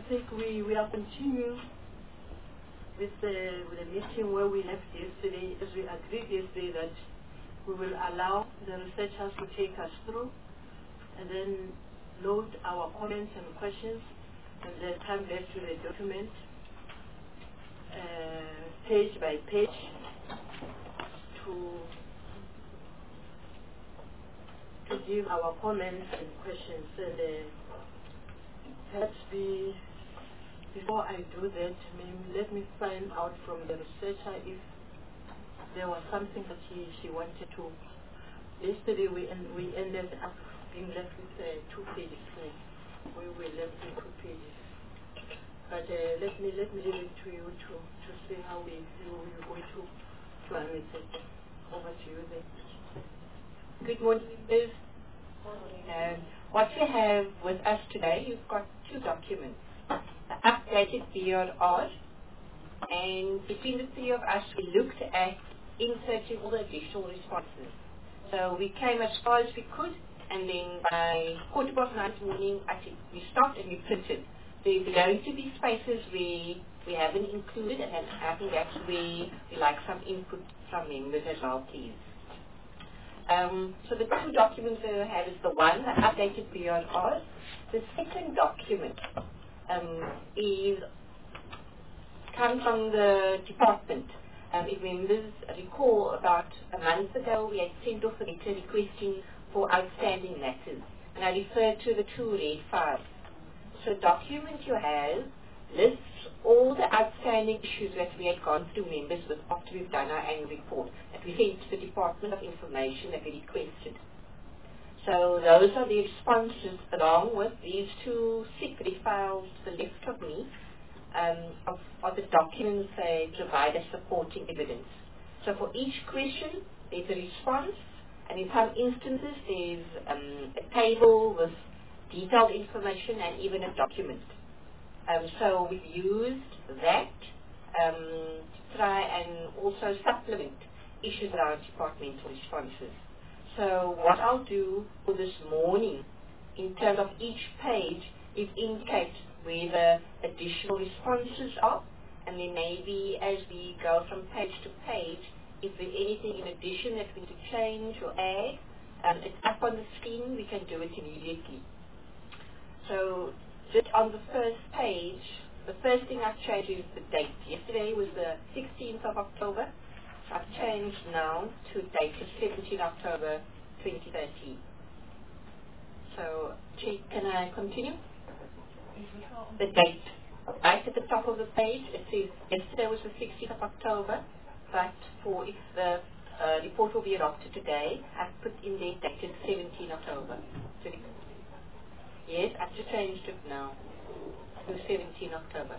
sake, we are continuing with the meeting where we left yesterday, as we agreed yesterday that we will allow the researchers to take us through and then load our comments and questions and then come back to the document page by page to give our comments and questions. And perhaps before I do that, let me find out from the researcher if there was something that she wanted to. Yesterday we ended up being left with 2 pages. We were left with 2 pages. But let me leave it to you to see how you're going to analyze it. Over to you then. Good morning, members. What you have with us today, you've got 2 documents. The updated BRR, and between the 3 of us, we looked at inserting all the additional responses. So we came as far as we could, and then by 9:15 morning, actually, we stopped and we printed. There's going to be spaces we haven't included, and I think that's where we like some input from members as well, please. So the 2 documents that I have is the one, the updated BRR. The second document comes from the department. If members recall, about a month ago, we had sent off a letter requesting for outstanding matters, and I referred to the 2 red files. So the document you have lists all the outstanding issues that we had gone through members with after we've done our annual report that we sent to the Department of Information that we requested. So those are the responses along with these 2 secret files to the left of me of the documents they provide as supporting evidence. So for each question there's a response, and in some instances there's a table with detailed information and even a document. So we've used that to try and also supplement issues around departmental responses. So what I'll do for this morning in terms of each page is indicate where the additional responses are, and then maybe as we go from page to page, if there's anything in addition that we need to change or add, it's up on the screen, we can do it immediately. So just on the first page, the first thing I've changed is the date. Yesterday was the 16th of October. I've changed now to date of 17 October 2013. So, can I continue? The date. Right at the top of the page, it says yesterday was the 16th of October, but for if the report will be adopted today, I've put in there dated 17 October. So, yes, I've just changed it now to 17 October.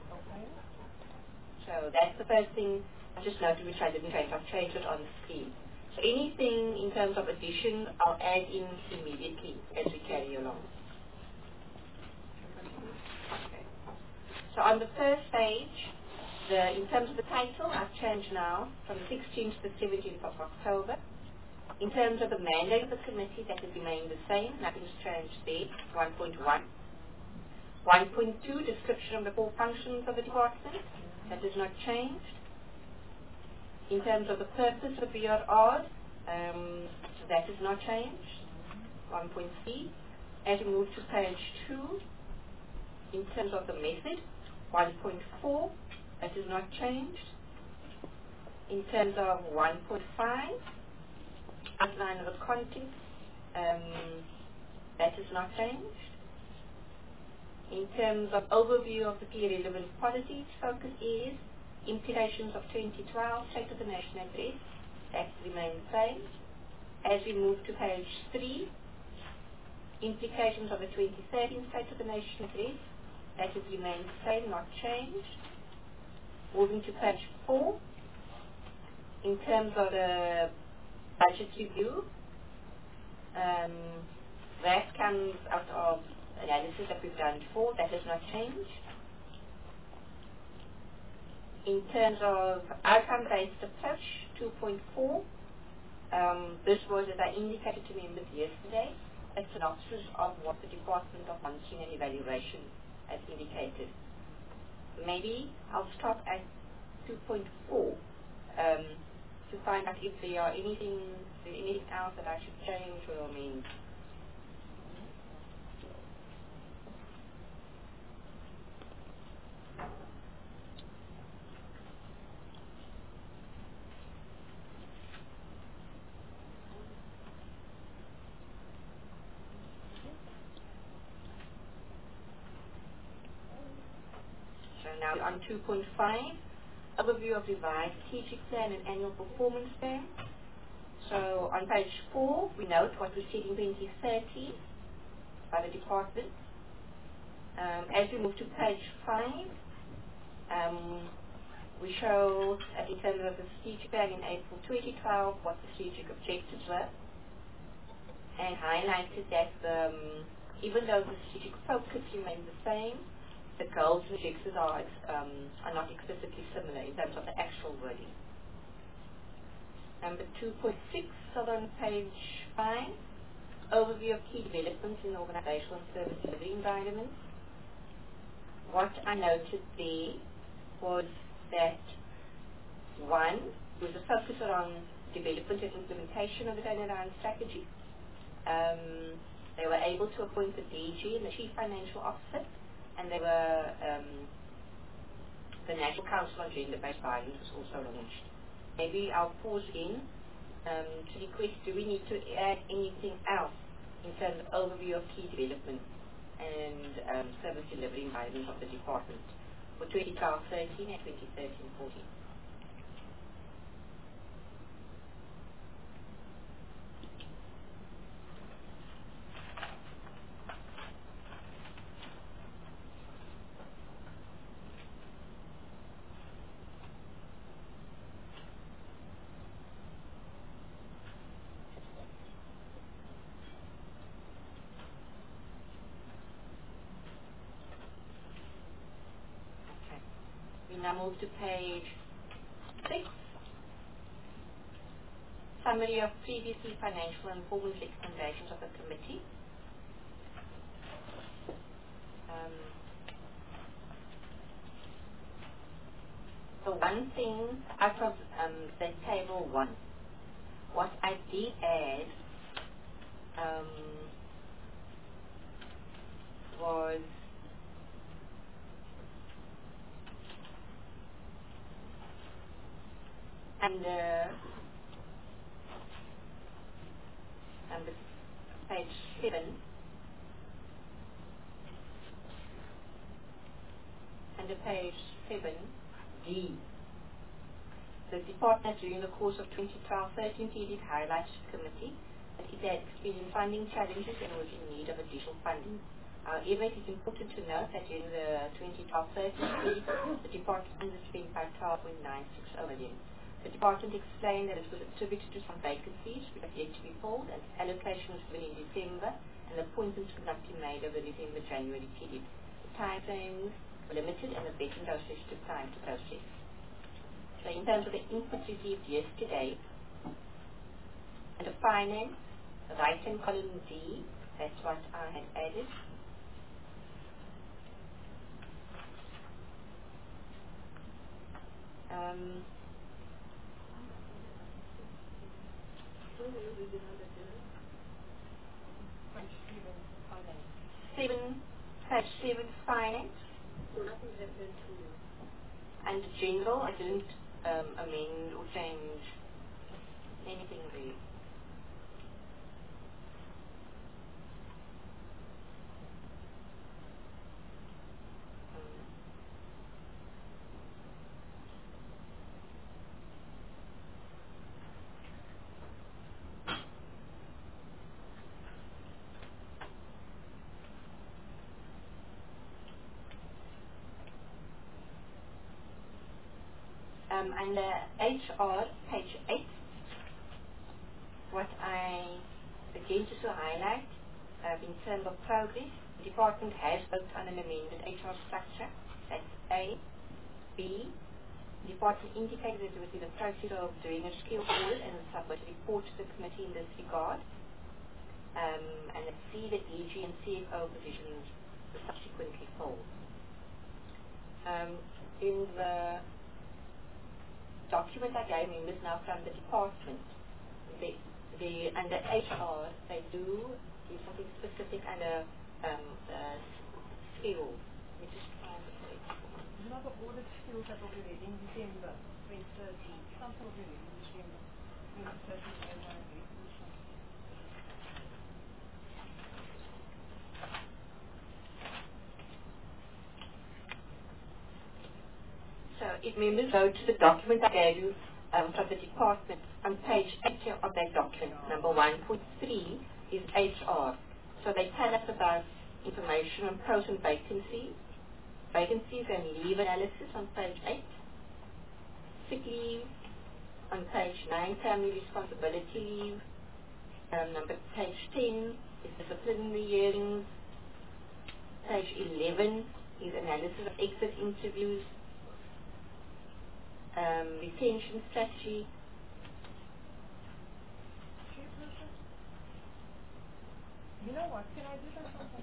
So that's the first thing I just noted, which I didn't change. I've changed it on the screen. So anything in terms of addition, I'll add in immediately as we carry along. Okay. So on the first page, in terms of the title, I've changed now from the 16th to the 17th of October. In terms of the mandate of the committee, that has remained the same. Nothing's changed there. 1.1. 1.2, description of the 4 functions of the department. That has not changed. In terms of the purpose of BRR, that has not changed. 1.3. As we move to page 2, in terms of the method, 1.4, that has not changed. In terms of 1.5, outline of the content, that has not changed. In terms of overview of the key relevant policies, focus is implications of 2012 State of the Nation Address, that remains the same. As we move to page 3, implications of the 2013 State of the Nation Address, that has remained the same, not changed. Moving to page 4, in terms of the budget review, that comes out of analysis that we've done before, that has not changed. In terms of outcome-based approach, 2.4, this was, as I indicated to members yesterday, a synopsis of what the Department of Monitoring and Evaluation as indicated. Maybe I'll stop at 2.4 to find out if there are anything else that I should change or amend. So now we're on 2.5, overview of revised strategic plan and annual performance plan. So on page 4, we note what was said in 2013 by the department. As we move to page 5, we show, in terms of the strategic plan in April 2012, what the strategic objectives were, and highlighted that even though the strategic focus remains the same, the goals and objectives are not explicitly similar in terms of the actual wording. Number 2.6, so on page 5, overview of key developments in organizational and service delivery environments. What I noted there was that, one, was a focus around development and implementation of the turnaround strategy. They were able to appoint the DG and the Chief Financial Officer, and they were, the National Council on Gender-Based Violence was also launched. Maybe I'll pause in to request, do we need to add anything else in terms of overview of key development and service delivery environment of the department for 2012-13 and 2013-14? We now move to page 6. Summary of previously financial and performance recommendations of the committee. So one thing out of the table 1, what I did add was under page 7, under page 7D. The department during the course of 2012-13 period highlights to the committee that it had experienced funding challenges and was in need of additional funding. However, it is important to note that during the 2012-13 period, the department underspent by 12.960 million. The department explained that it was attributed to some vacancies which have yet to be filled, and allocation was given in December, and appointments could not be made over the December-January period. The time frames were limited, and the vetting process took time to process. So in terms of the input received yesterday, under finance, the right-hand column D, that's what I had added. Page 7, finance. So nothing happened to you. And general, I didn't amend or change anything really. Under HR, page 8, what I again just to highlight in terms of progress, the department has worked on an amended HR structure. That's A. B. The department indicated that it was in the process of doing a skill audit and submit a report to the committee in this regard. And then C, the DG and CFO positions were subsequently filled. in the document I gave members now from the department, under HR, they do something specific under skills. Let me just try and say it. Another audit skills that will be ready in December 2013. Something will be ready in December 2013 as I read. So if members go to the document I gave you from the department, on page 8 of that document, number 1.3 is HR. So they tell us about information on pros and vacancies and leave analysis on page 8, sick leave on page 9, family responsibility leave, page 10 is disciplinary hearings, page 11 is analysis of exit interviews, retention strategy. You know what? Can I do something?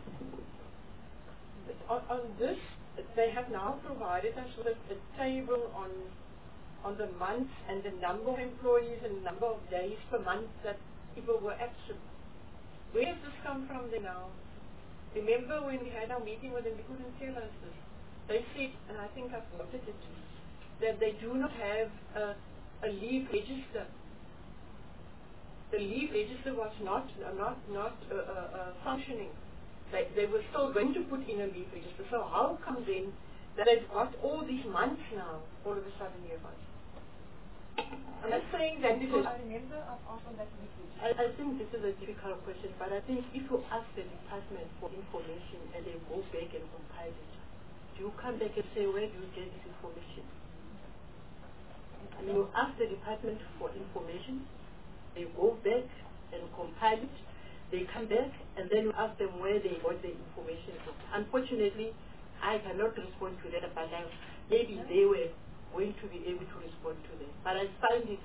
On this, they have now provided us with a table on the months and the number of employees and the number of days per month that people were absent. Where does this come from then now? Remember when we had our meeting with them, they couldn't tell us this. They said, and I think I've noted it, that they do not have a leave register. The leave register was not functioning. They were still going to put in a leave register. So how come then that they've got all these months now, all of a sudden here was? I'm not saying that this is... I remember I've asked on that leave register. I think this is a difficult question, but I think if you ask the department for information and they go back and compile it, you come back and say, where do you get this information? And you ask the department for information, they go back and compile it, they come back, and then you ask them where they got the information from. Unfortunately, I cannot respond to that, but maybe they were going to be able to respond to that. But I find it,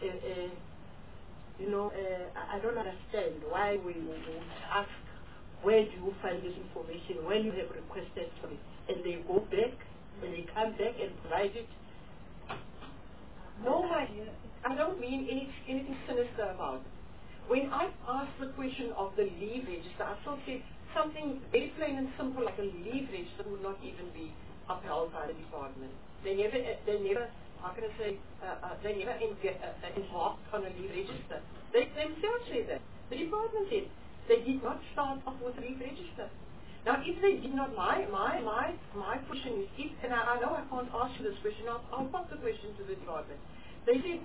I don't understand why we would ask, where do you find this information when you have requested for it? And they go back, and they come back and provide it. No, I don't mean anything sinister about it. When I asked the question of the leave register, I still said something very plain and simple like a leave register would not even be upheld by the department. They never how can I say, they never embarked on a leave register. They themselves say that. The department said they did not start off with a leave register. Now, if they did not, my question is, and I know I can't ask you this question, I'll pop the question to the department. They said,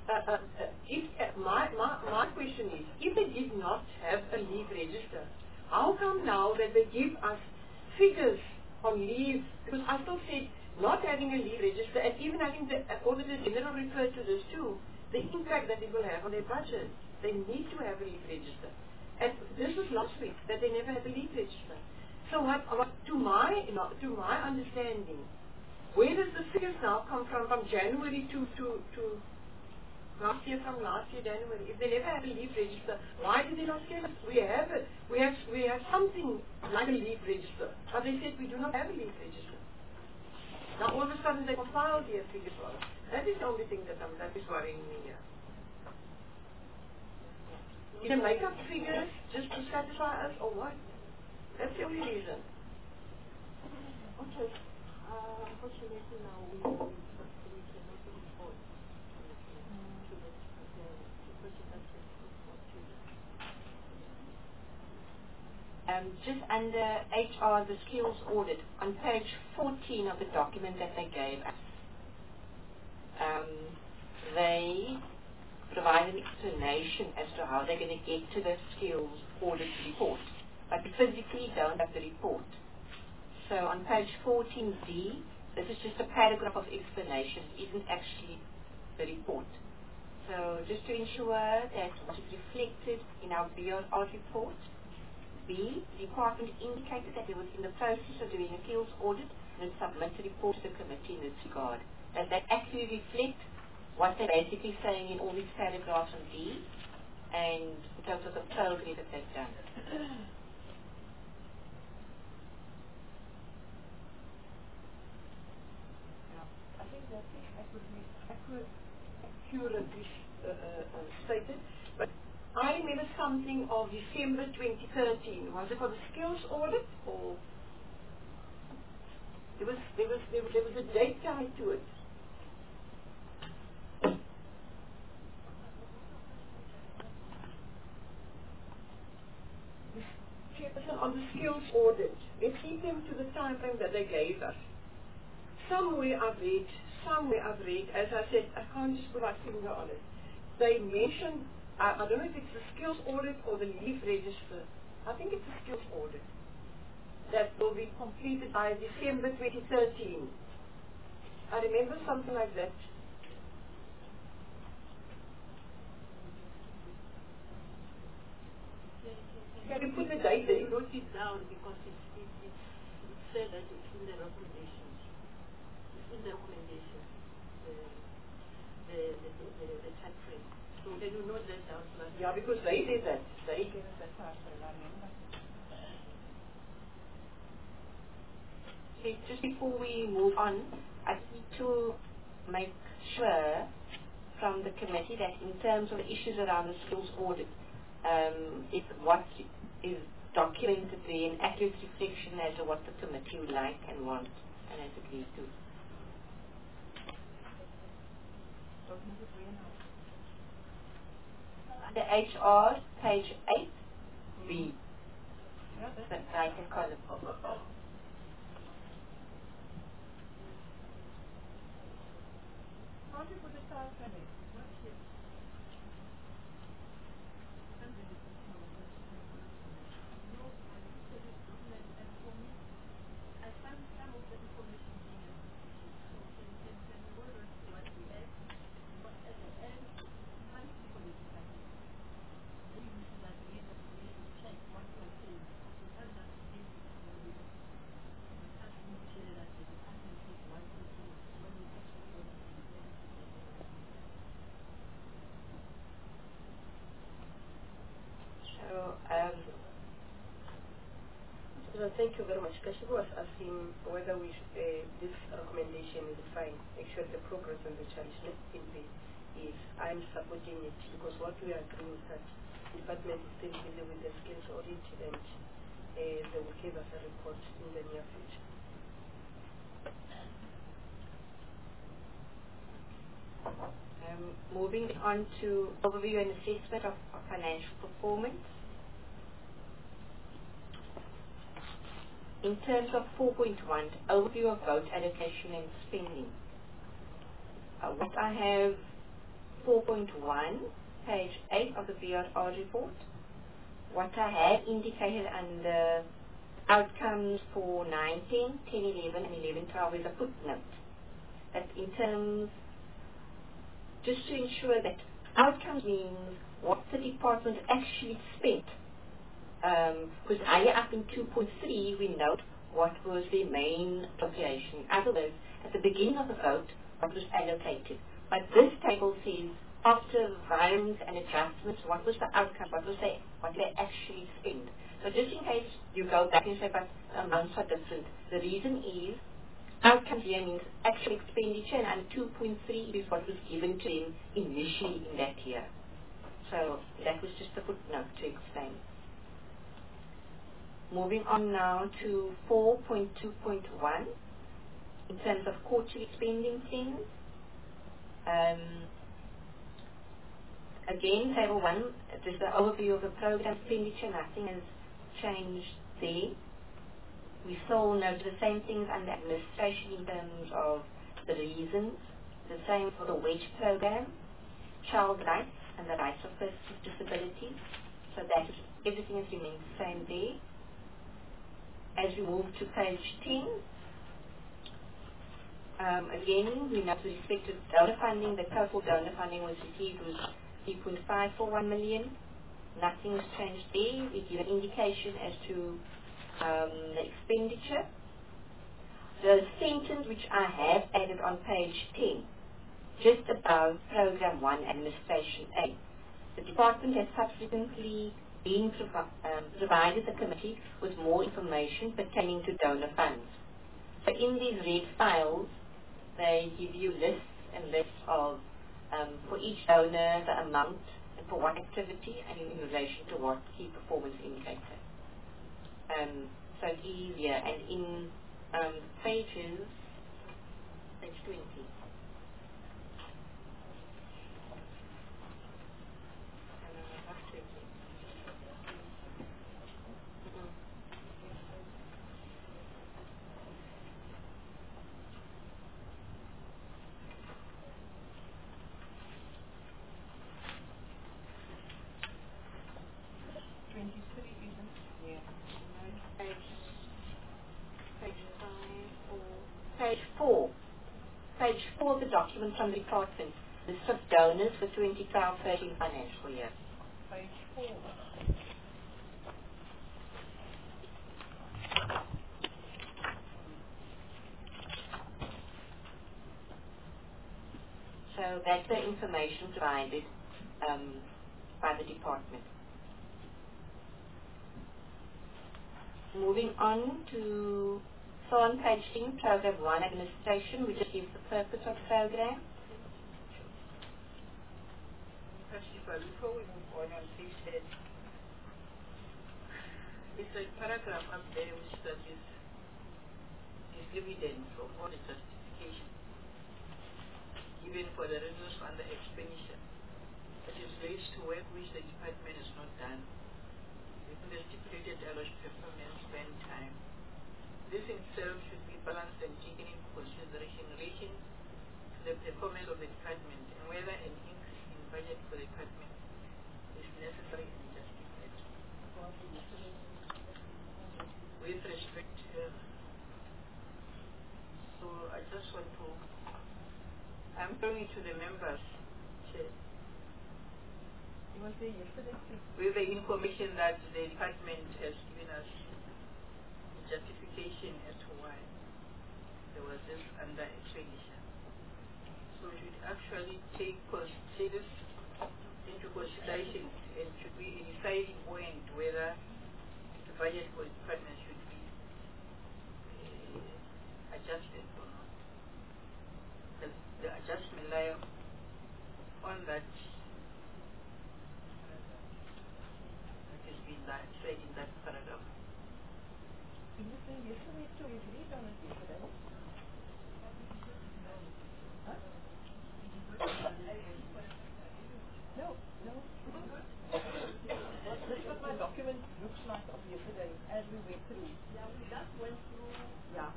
my question is, if they did not have a leave register, how come now that they give us figures on leave? Because I still said, not having a leave register, and even having the Auditor General refer to this too, the impact that it will have on their budget. They need to have a leave register. And this was last week, that they never had a leave register. So to my understanding, where does the figures now come from January to last year, January? If they never had a leave register, why did they not scale it? We have it. We have something like a leave register. But they said we do not have a leave register. Now all of a sudden they compiled their figures for us. That is the only thing that is worrying me here. Did they make up figures just to satisfy us or what? That's the only reason. Okay. Unfortunately now we cannot report to the person that's report to. Just under HR, the skills audit, on page 14 of the document that they gave us, they provide an explanation as to how they're going to get to the skills audit report. But we physically don't have the report. So on page 14D, this is just a paragraph of explanation. It isn't actually the report. So just to ensure that what is reflected in our BRR report, B, the department indicated that it was in the process of doing a skills audit and submit a report to the committee in this regard. Does that actually reflect what they're basically saying in all these paragraphs on D and in terms of the progress that they've done? accurately stated, but I remember something of December 2013. Was it for the skills audit, or there was a date tied to it? Chairperson, on the skills audit, let's keep them to the time frame that they gave us. Somewhere I've read, as I said, I can't just put my finger on it. They mentioned, I don't know if it's the skills audit or the leave register. I think it's the skills audit that will be completed by December 2013. I remember something like that. Can you put the date there? I wrote it down because it said that it's in the recommendations. It's in the recommendations, the time frame. So can you note that down? Yeah, because they did that. They gave us that time frame, I remember. Okay, just before we move on, I need to make sure from the committee that in terms of the issues around the skills audit, if what is documented there an accurate reflection as to what the committee would like and want and has agreed to. The HR, page 8B. The right column. Thank you very much. Kashibu was asking whether this recommendation is fine. Actually, the progress and the challenge left simply is I'm supporting it because what we are doing is that the department is still dealing with the skills audit and they will give us a report in the near future. Moving on to overview and assessment of financial performance. In terms of 4.1, overview of vote allocation and spending. What I have 4.1, page 8 of the VRR report. What I have indicated under outcomes for 9, 10, 10, 11, and 11, 12 is a footnote. That in terms, just to ensure that outcomes means what the department actually spent. Because higher up in 2.3 we note what was the main appropriation. In other words, at the beginning of the vote, what was allocated. But this table says after variance and adjustments, what was the outcome, what they actually spent. So just in case you go back and say, but amounts are different, the reason is outcome here means actual expenditure, and 2.3 is what was given to him initially in that year. So that was just a footnote to explain. Moving on now to 4.2.1 in terms of quarterly spending things. Again, table 1, just the overview of the program expenditure, nothing has changed there. We still note the same things under administration in terms of the reasons, the same for the wage program, child rights and the rights of persons with disabilities. So that is, everything has remained the same there. As we move to page 10, again, we note with respect to donor funding, the total donor funding was received was 3.541 million. Nothing has changed there. We give an indication as to the expenditure. The sentence which I have added on page 10, just above Program 1, Administration A. The department has subsequently been provided the committee with more information pertaining to donor funds. So in these red files, they give you lists and lists of, for each donor, the amount, and for what activity, and in relation to what key performance indicator. So it's easier, and in pages, page 20. Page 4 of the document from the department, list of donors for 2012-13 financial year. Page 4. So that's the information provided by the department. Moving on to, so on page 10, program 1, administration, which gives the purpose of the program. Before we move on page 10, it's a paragraph up there which that is evident from all the justification given for the reasons under expenditure. It is relates to work which the department has not done within the stipulated allocation performance spend time. This in itself should be balanced and taken into consideration in relation to the performance of the department and whether an increase in budget for the department is necessary and justified. With respect to, so I just want to, I'm throwing it to the members, Chair. With the information that the department has given us justification as to why there was this under expenditure. So we should actually take this into consideration and should be a deciding point whether the budget for the department should be adjusted or not. The adjustment lie on that has been said in that paragraph. This is what my document looks like of yesterday as we went through. Yeah, we just went through. Yeah.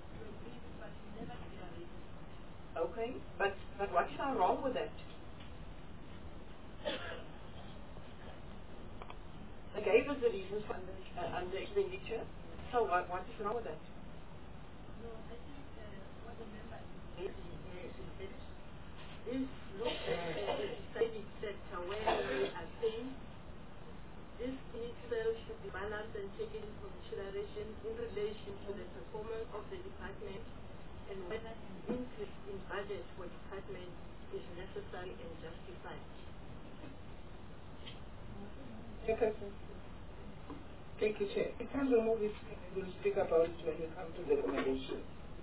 Okay, but what's now wrong with that? They gave us the reasons for under expenditure. So what is wrong with that? No, I think what the member is look at the deciding sector where we are saying this in itself should be balanced and taken into consideration in relation to the performance of the department and whether an increase in budget for department is necessary and justified. Thank you, Chair. You can remove it. We will speak about it when we come to the recommendation.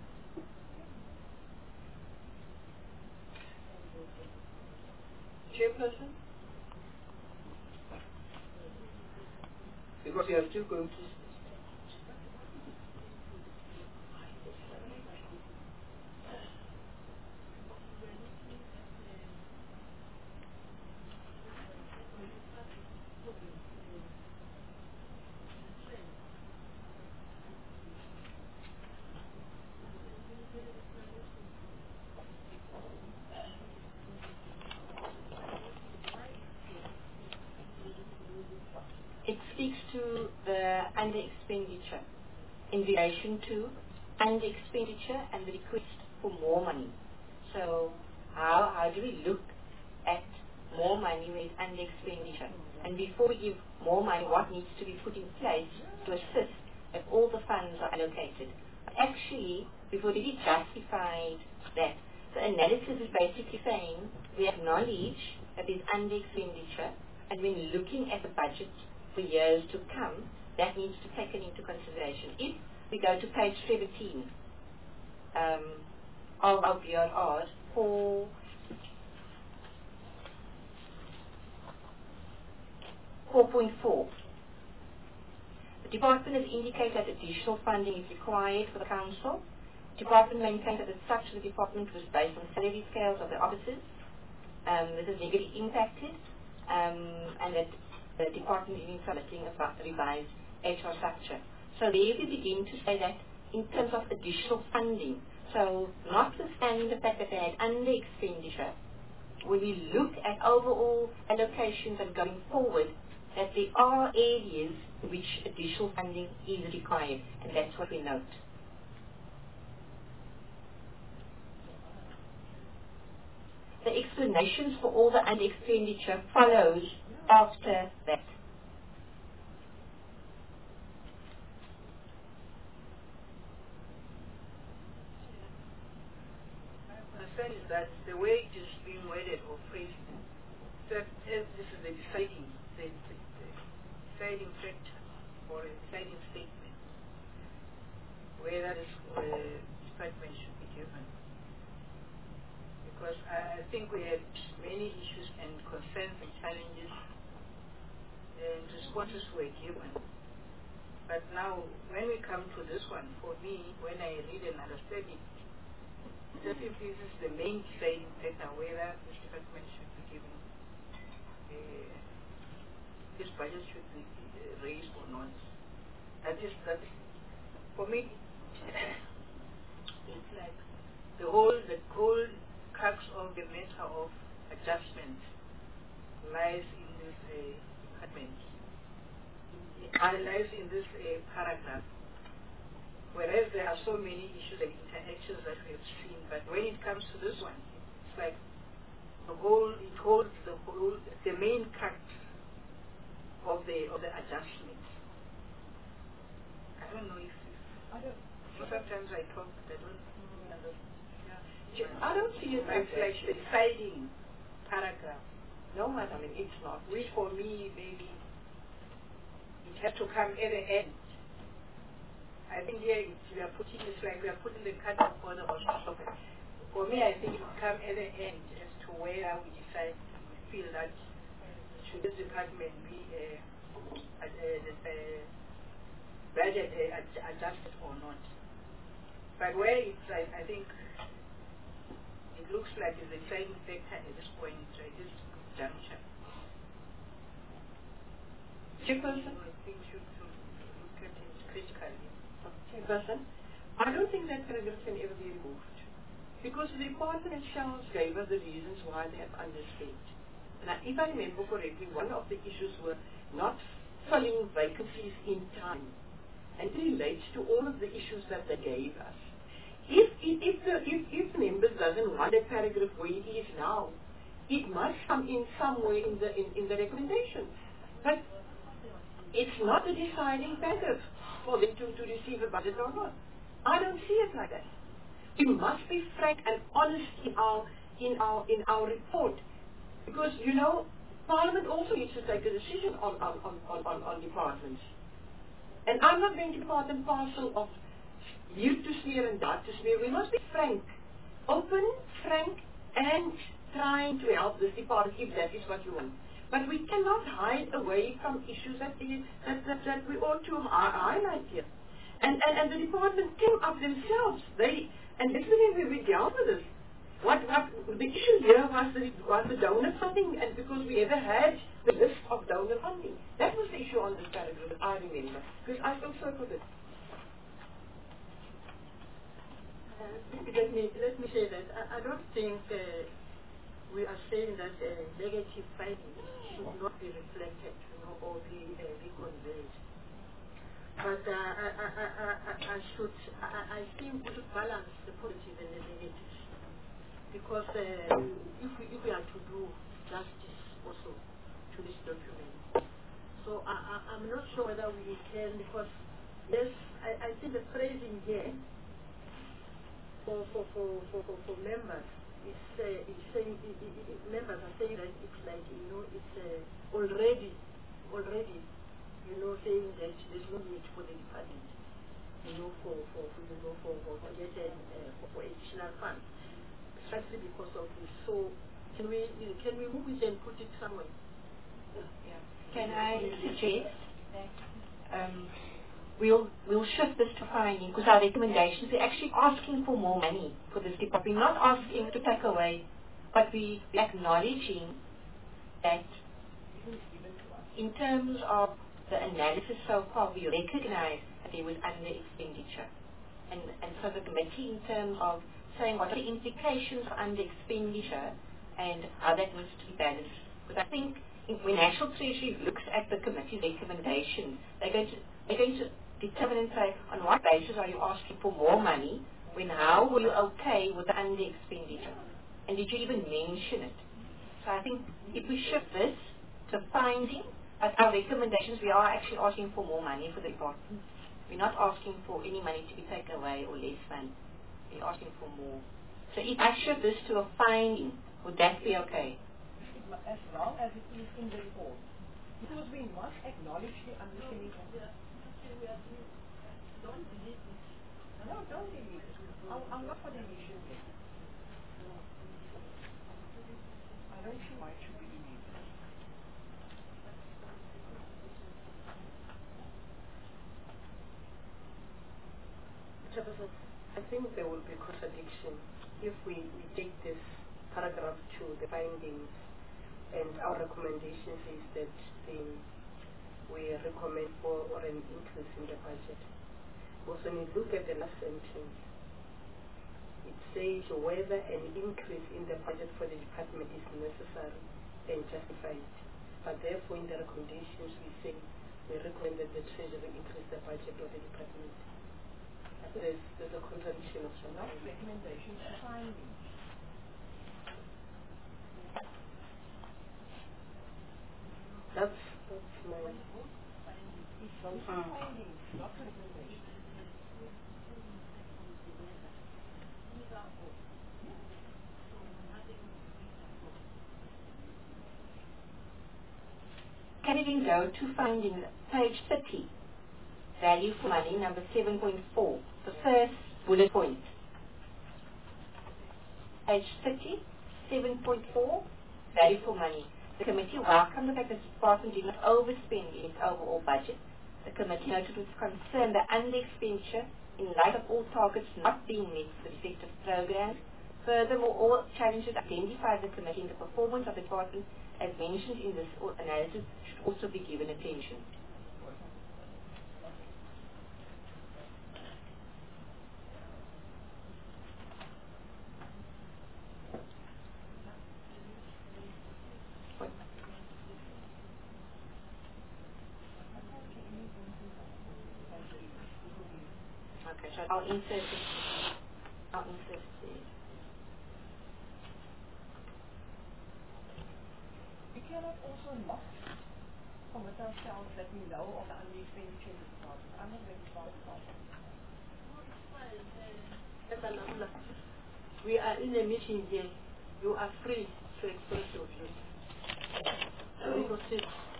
Chairperson? Because we are still going to... It speaks to the under expenditure in relation to under expenditure and the request for more money. So how do we look at more money with under expenditure? And before we give more money, what needs to be put in place to assist that all the funds are allocated? Actually, we've already justified that. The analysis is basically saying we acknowledge that there's under expenditure, and when looking at the budget for years to come, that needs to be taken into consideration. If we go to page 17, of our BRRs for 4.4. The Department has indicated that additional funding is required for the Council. The Department maintains that the structure of the Department was based on salary scales of the officers. This is negatively impacted, and that the Department is submitting a revised HR structure. So there we begin to say that in terms of additional funding, so notwithstanding the fact that they had under expenditure, when we look at overall allocations and going forward, that there are areas in which additional funding is required, and that's what we note. The explanations for all the under expenditure follows after that. Is that the way it is being worded or phrased, that as this is the deciding factor or a deciding statement, whether this department should be given. Because I think we had many issues and concerns and challenges, and responses were given. But now, when we come to this one, for me, when I read and understand it, just if this is the main deciding factor, whether this department should be given, this budget should be raised or not. That is for me, it's like the whole crux of the matter of adjustment lies in this department. It lies in this paragraph. Whereas there are so many issues and interactions that we have seen, but when it comes to this one, it's like it holds the main crux of the adjustment. I don't know if sometimes I talk, but I don't understand. Yeah. I don't see it as like the deciding paragraph. No, madam, it's not. Which for me, maybe it has to come at the end. I think here we are putting the cut off for the hospital. For me, I think it will come at the end as to where we decide, we feel that should this department be budget adjusted or not. But where it's, I think it looks like it's the deciding factor at this point, at this juncture. Chairperson? I think we should look at it critically. Chairperson, I don't think that paragraph can ever be removed. Because the department themselves gave us the reasons why they have underspent. Now, if I remember correctly, one of the issues were not filling vacancies in time. And it relates to all of the issues that they gave us. If the members doesn't want that paragraph where it is now, it must come in somewhere in the recommendation. But it's not a deciding factor for them to receive a budget or not. I don't see it like that. We must be frank and honest in our report, because Parliament also needs to take a decision on departments. And I'm not going to be part and parcel of you to smear and that to smear. We must be frank, open, frank, and trying to help this department if that is what you want. But we cannot hide away from issues that we ought to highlight here. And the department came up themselves. And yesterday we dealt with this. What the issue here was the donor funding, and because we ever had the list of donor funding. That was the issue on this paragraph, I remember, because I still circled it. Let me say that I don't think we are saying that negative findings should not be reflected, or be conveyed. But I think we should balance the positive and the negatives, because if we are to do justice also to this document, so I'm not sure whether we can, because yes, I think the phrasing here for members is saying members are saying that it's like it's already saying that there's no need for the department for a additional funds, precisely because of this. So can we move it and put it somewhere? Yeah. Can I suggest that we'll shift this to finding, because our recommendations, we're actually asking for more money for this department. We're not asking to take away, but we're acknowledging that in terms of the analysis so far, we recognize that there was under expenditure. And so the committee, in terms of saying what are the implications of under expenditure and how that needs to be balanced. Because I think when National Treasury looks at the committee recommendation, they're going to determine and say, on what basis are you asking for more money, when how were you okay with the under expenditure? And did you even mention it? So I think if we shift this to finding, at our recommendations, we are actually asking for more money for the department. We're not asking for any money to be taken away or less than. We're asking for more. So if I shift this to a finding, would that be okay? As long as it is in the report. Because we must acknowledge the understanding. Don't delete it. No, don't delete it. I'm not for deletion yet. I don't see why it should be deleted. I think there will be contradiction if we take this paragraph to the findings, and our recommendation says that we recommend for an increase in the budget. Because when you look at the last sentence, it says whether an increase in the budget for the department is necessary and justified. But therefore in the recommendations we say we recommend that the Treasury increase the budget of the department. There's a contradiction of some Not recommendations, findings. That's my... It's findings, not recommendations. Can it then go to finding page 30, value for money, number 7.4, the first bullet point. Page 30, 7.4, value for money. The committee welcomed the fact that the department did not overspend its overall budget. The committee noted with concern the under-expenditure in light of all targets not being met for effective programs. Furthermore, all challenges identified by the committee in the performance of the department, as mentioned in this analysis, should also be given attention. Okay, so I'll insert it. We cannot also not commit ourselves that we know of the under-expenditure in the department. I'm not going to start the problem. We are in a meeting here. You are free to express your views. We proceed.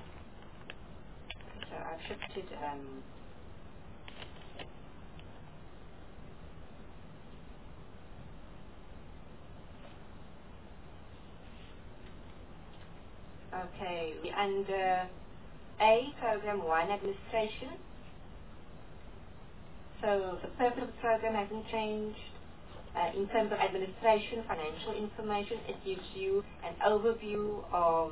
So I've shifted okay, under A, Program 1, Administration. So the purpose of the program hasn't changed. In terms of administration, financial information, it gives you an overview of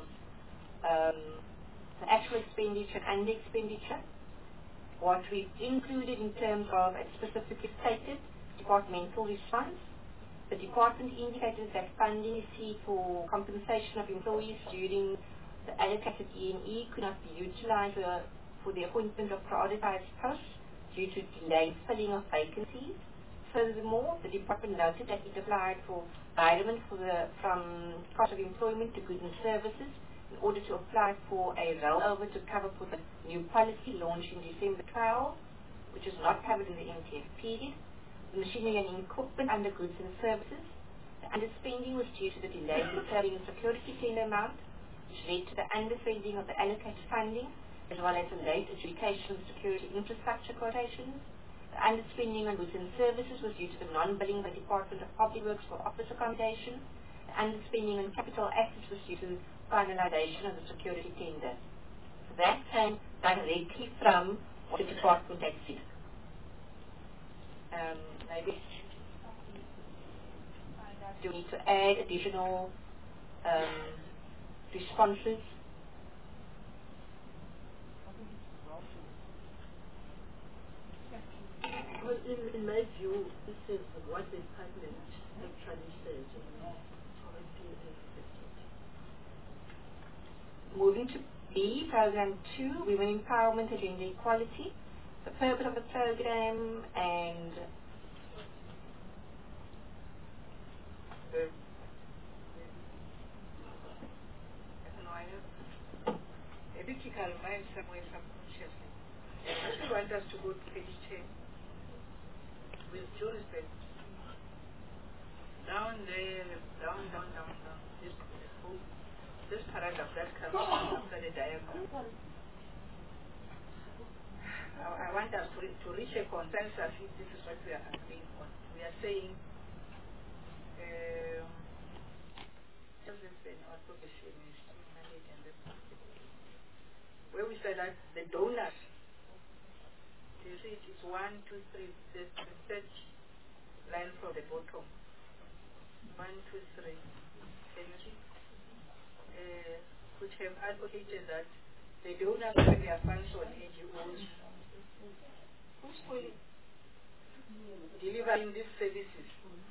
the actual expenditure and under expenditure. What we've included in terms of, it specifically stated, departmental response. The department indicated that funding received for compensation of employees during the allocated E&E could not be utilized for the appointment of prioritized posts due to delayed filling of vacancies. Furthermore, the department noted that it applied for guidance from cost of employment to goods and services in order to apply for a rollover to cover for the new policy launched in December 12, which is not covered in the MTF period. The machinery and equipment under goods and services. The underspending was due to the delay in serving the security tender amount, which led to the underspending of the allocated funding, as well as the late adjudication of security infrastructure quotations. The underspending on goods and services was due to the non-billing by the Department of Public Works for office accommodation. The underspending on capital assets was due to finalization of the security tender. So that came directly from what the department had said. Maybe do we need to add additional responses? Well, in my view, this is what the department actually said. Moving to B, Program 2, Women Empowerment and Gender Equality. The purpose of the program and maybe kick our minds somewhere subconsciously. I still want us to go to page 10. With due respect. Down there, down. This paragraph that comes after the diagram. I want us to reach a consensus if this is what we are agreeing on. We are saying where we say that the donors, you see it's 1, 2, 3, the third line from the bottom. 1, 2, 3. Can you see? Which have advocated that the donors pay their funds on NGOs delivering these services.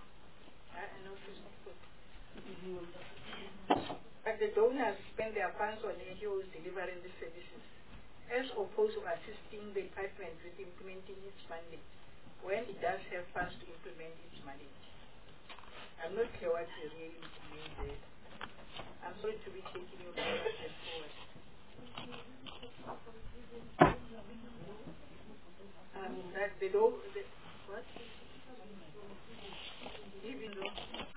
But the donors spend their funds on NGOs delivering these services, as opposed to assisting the department with implementing its mandate, when it does have funds to implement its mandate. I'm not clear what you really mean there. I'm sorry to be taking you backwards and forward. That what? Even though.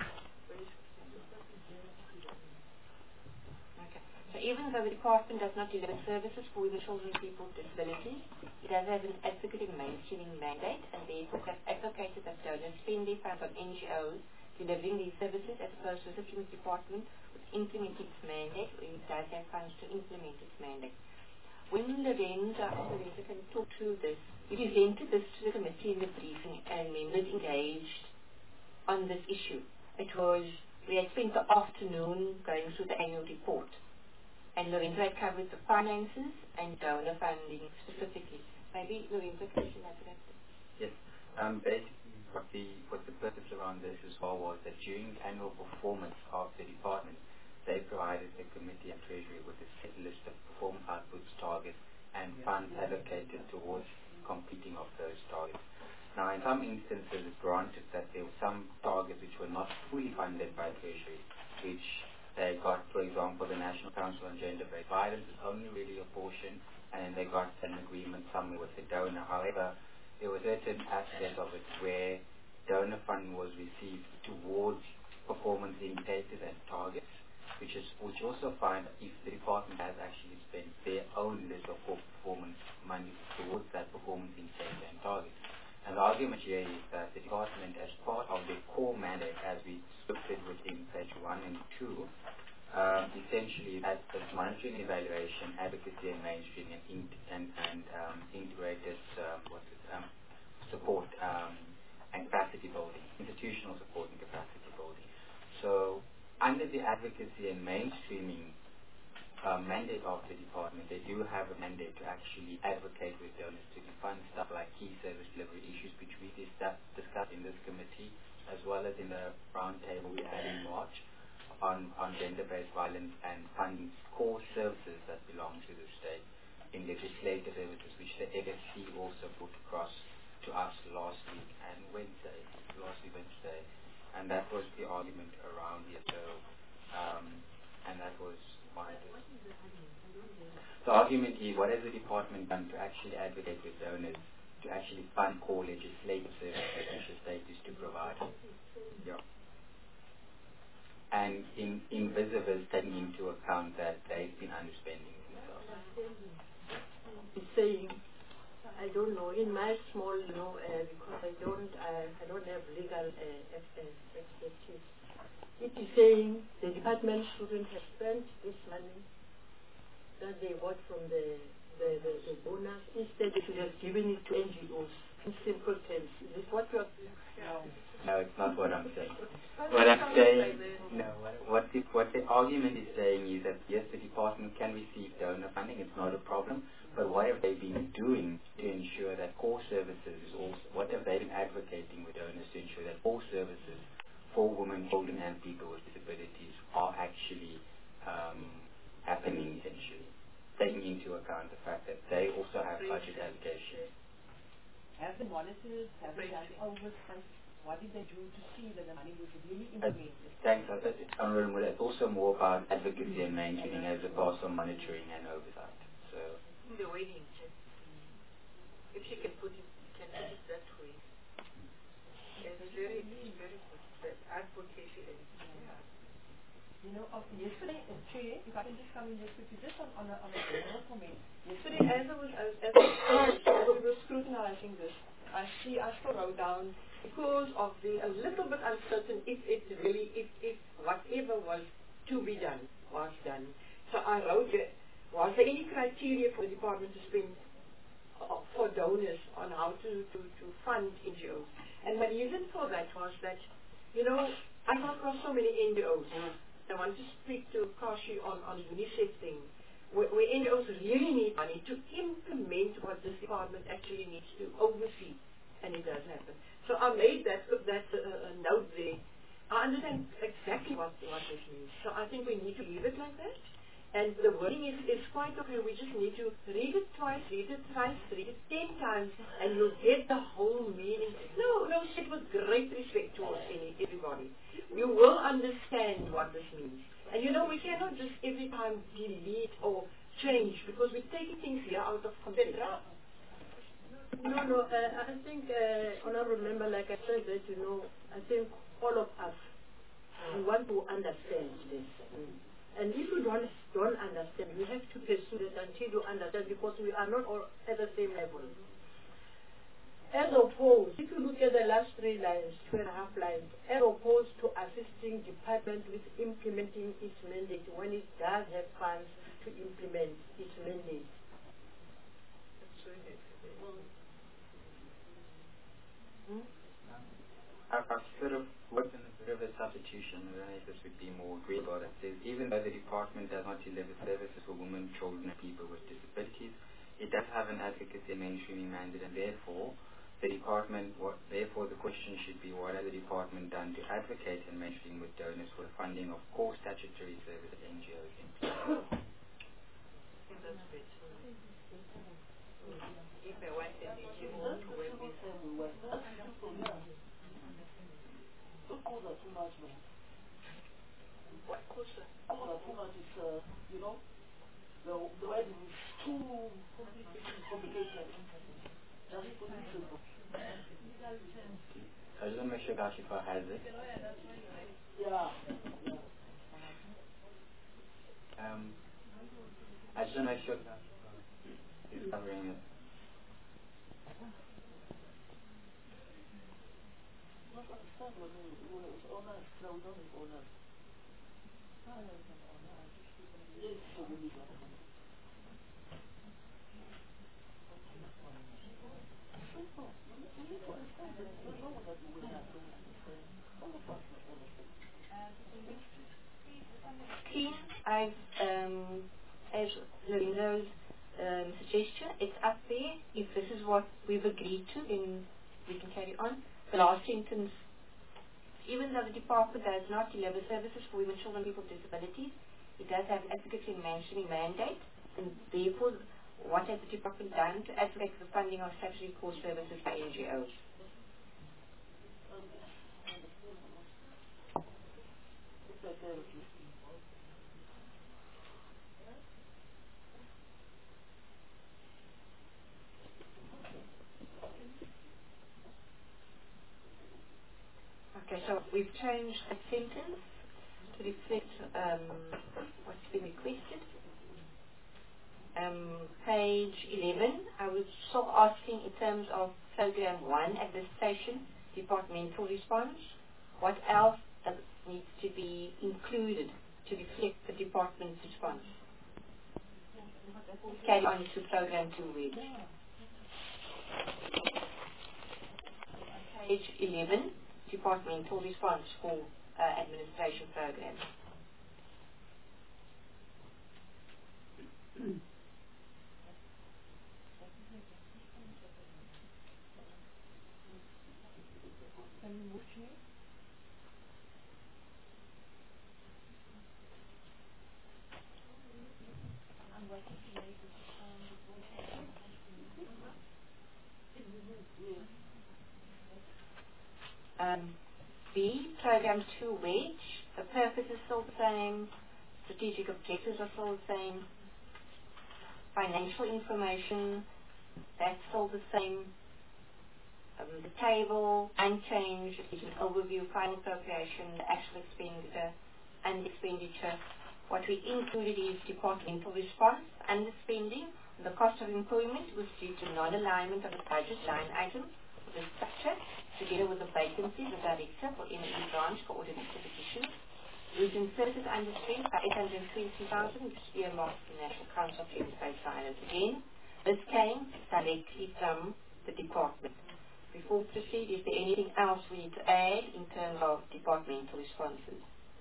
okay. So even though the department does not deliver services for women, children, and people with disabilities, it does have an advocate and mainstreaming mandate, and therefore has advocated that donors spend their funds on NGOs delivering these services as opposed to assisting the department with implementing its mandate, where it does have funds to implement its mandate. When Lorenza can talk to this, we presented this to the committee in the briefing and members engaged on this issue. We had spent the afternoon going through the annual report, and Lorenza had covered the finances and donor funding specifically. Maybe Lorenza can elaborate. Yes. Basically, what the purpose around this as well was that during the annual performance of the department, they provided the committee and treasury with a set list of performance outputs, targets, and funds allocated towards completing of those targets. Now, in some instances, it's granted that there were some targets which were not fully funded by treasury, which they got, for example, the National Council on Gender-Based Violence is only really a portion, and they got an agreement somewhere with the donor. However, there were certain aspects of it where donor funding was received towards performance indicators and targets, which also find if the department has actually spent their own list of performance money towards that performance indicator and targets. And the argument here is that the department, as part of their core mandate, as we scripted within page 1 and 2, essentially as monitoring, evaluation, advocacy and mainstreaming and integrated support and capacity building, institutional support and capacity building. So under the advocacy and mainstreaming mandate of the department, they do have a mandate to actually advocate with donors to fund stuff like key service delivery issues, which we discussed in this committee, as well as in the roundtable we had in March on gender-based violence and funding core services that belong to the state in legislative services, which the FSC also put across to us last week Wednesday, and that was the argument around it. So, and that was why the argument is, what has the department done to actually advocate with donors to actually fund core legislative services which the state is to provide? Yeah. And in visitors taking into account that they've been underspending themselves. He's saying I don't know. In my small, because I don't have legal expertise. It is saying the department shouldn't have spent this money that they got from the bonus. Instead, they should have given it to NGOs. In simple terms, is this what you are saying? No, it's not what I'm saying. What I'm saying, no, what the argument is saying is that yes, the department can receive donor funding, it's not a problem, but what have they been doing to ensure that core services is also, what have they been advocating with donors to ensure that core services for women, children and people with disabilities are actually happening essentially, taking into account the fact that they also have budget allocations. Have the monitors, have they done oversight? What did they do to see that the money was really implemented? Thanks, Honourable. It's also more about advocacy and maintaining as opposed to monitoring and oversight. So the waiting, if she can put it that way, it's very good. Advocacy and yesterday, Chair, if I can just come in just quickly, just on a general comment. Yesterday, as we were scrutinizing this, I still wrote down, because of being a little bit uncertain if whatever was to be done was done. So I wrote, was there any criteria for the department to spend for donors on how to fund NGOs? And my reason for that was that, I come across so many NGOs. I want to speak to Kashi on UNICEF thing, where NGOs really need money to implement what this department actually needs to oversee, and it does happen. So I made that note there. I understand exactly what this means. So I think we need to leave it like that. And the wording is quite okay. We just need to read it twice, read it thrice, read it 10 times, and you'll get the whole meaning. No, sit with great respect towards everybody. You will understand what this means. And we cannot just every time delete or change, because we're taking things here out of context. No, I think, Honourable Member, like I said that, I think all of us, we want to understand this. And if you don't understand, you have to pursue it until you understand, because we are not all at the same level. As opposed, if you look at the last 3 lines, 2.5 lines, as opposed to assisting department with implementing its mandate when it does have funds to implement its mandate. I've sort of worked in a bit of a substitution, I don't know if this would be more agreeable. It says, even though the department does not deliver services for women, children and people with disabilities, it does have an advocacy and mainstreaming mandate, and therefore the question should be, what has the department done to advocate and mainstream with donors for the funding of core statutory service at NGOs in place? That's great. If I want an NGO to work with what course? Too much is, the wedding is too complicated. Just put it simple. I just want to make sure Kashifa has it. Yeah. I just want to make sure Kashifa is covering it. I've, as Lorenzo's suggestion, it's up there. If this is what we've agreed to, then we can carry on. The last sentence, even though the department does not deliver services for women, children, and people with disabilities, it does have advocacy and mainstreaming mandate, and therefore, what has the department done to advocate for the funding of statutory core services by NGOs? Okay, so we've changed that sentence to reflect what's been requested. Page 11, I was still asking in terms of program 1, administration, departmental response, what else needs to be included to reflect the department's response? Carry on to program 2 with. Page 11, departmental response for administration program. B, program 2 wage. The purpose is still the same. Strategic objectives are still the same. Financial information, that's still the same. The table, unchanged, it's an overview, final appropriation, the actual expenditure, and expenditure. What we included is departmental response, underspending. The cost of employment was due to non-alignment of the budget line item for the structure, together with the vacancy, the director for NE branch coordinator position. Goods and services underspent by 820,000, which is earmarked for the National Council of Human Rights Violence. Again, this came directly from the department. Before we proceed, is there anything else we need to add in terms of departmental responses?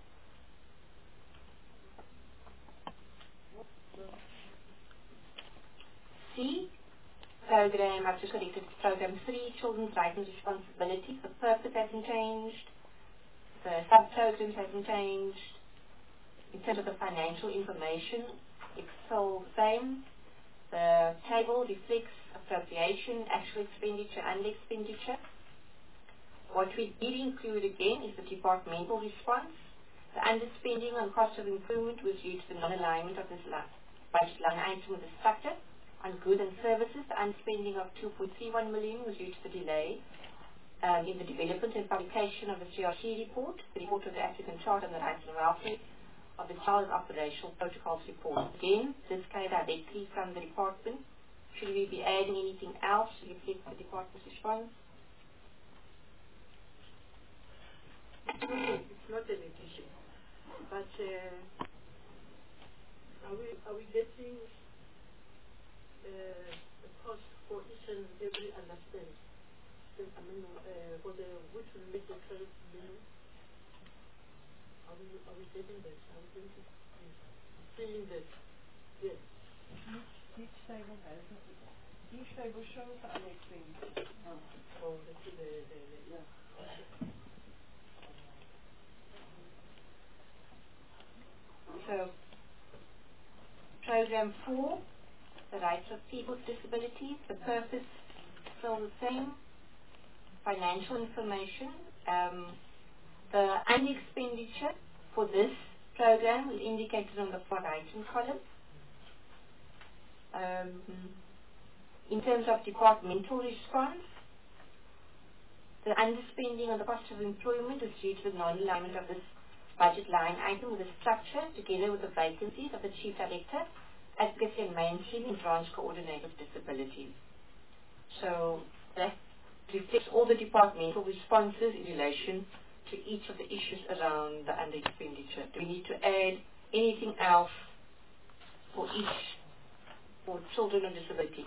C, program, I've just corrected program 3, children's rights and responsibilities. The purpose hasn't changed. The sub-programs hasn't changed. In terms of the financial information, it's still the same. The table reflects appropriation, actual expenditure, and expenditure. What we did include again is the departmental response. The underspending on cost of improvement was due to the non-alignment of this budget line item with the structure. On goods and services, the underspending of 2.31 million was due to the delay in the development and publication of the CRC report, the report of the African Charter on the Rights and Welfare of the Child Operational Protocols report. Again, this came directly from the department. Should we be adding anything else to reflect the department's response? It's not an addition, but are we getting the cost for each and every understand? I mean, for the which will make the 12 million? Are we getting that? Are we going to seeing that? Yes. Each table has it. Each table shows the other expenditure. Oh, yeah. So, program 4, the rights of people with disabilities, the purpose is still the same. Financial information. The expenditure for this program is indicated on the per item column. In terms of departmental response, the underspending on the cost of employment is due to the non-alignment of this budget line item with the structure, together with the vacancies of the Chief Director, Advocacy and Mainstreaming Branch Coordinator of Disabilities. So that reflects all the departmental responses in relation to each of the issues around the under expenditure. Do we need to add anything else for children with disability?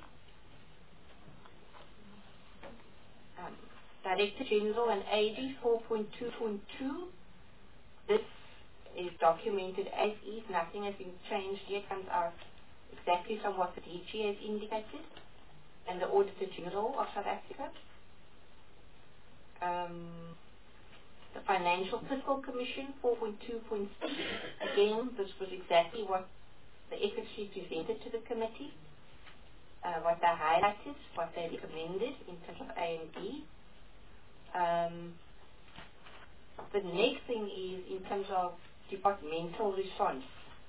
Director General and AD 4.2.2. This is documented as is. Nothing has been changed yet. Comes out exactly from what the DG has indicated and the Auditor General of South Africa. The Financial Fiscal Commission 4.2.6. Again, this was exactly what the ethics sheet presented to the committee, what they highlighted, what they recommended in terms of A and B. The next thing is in terms of departmental response.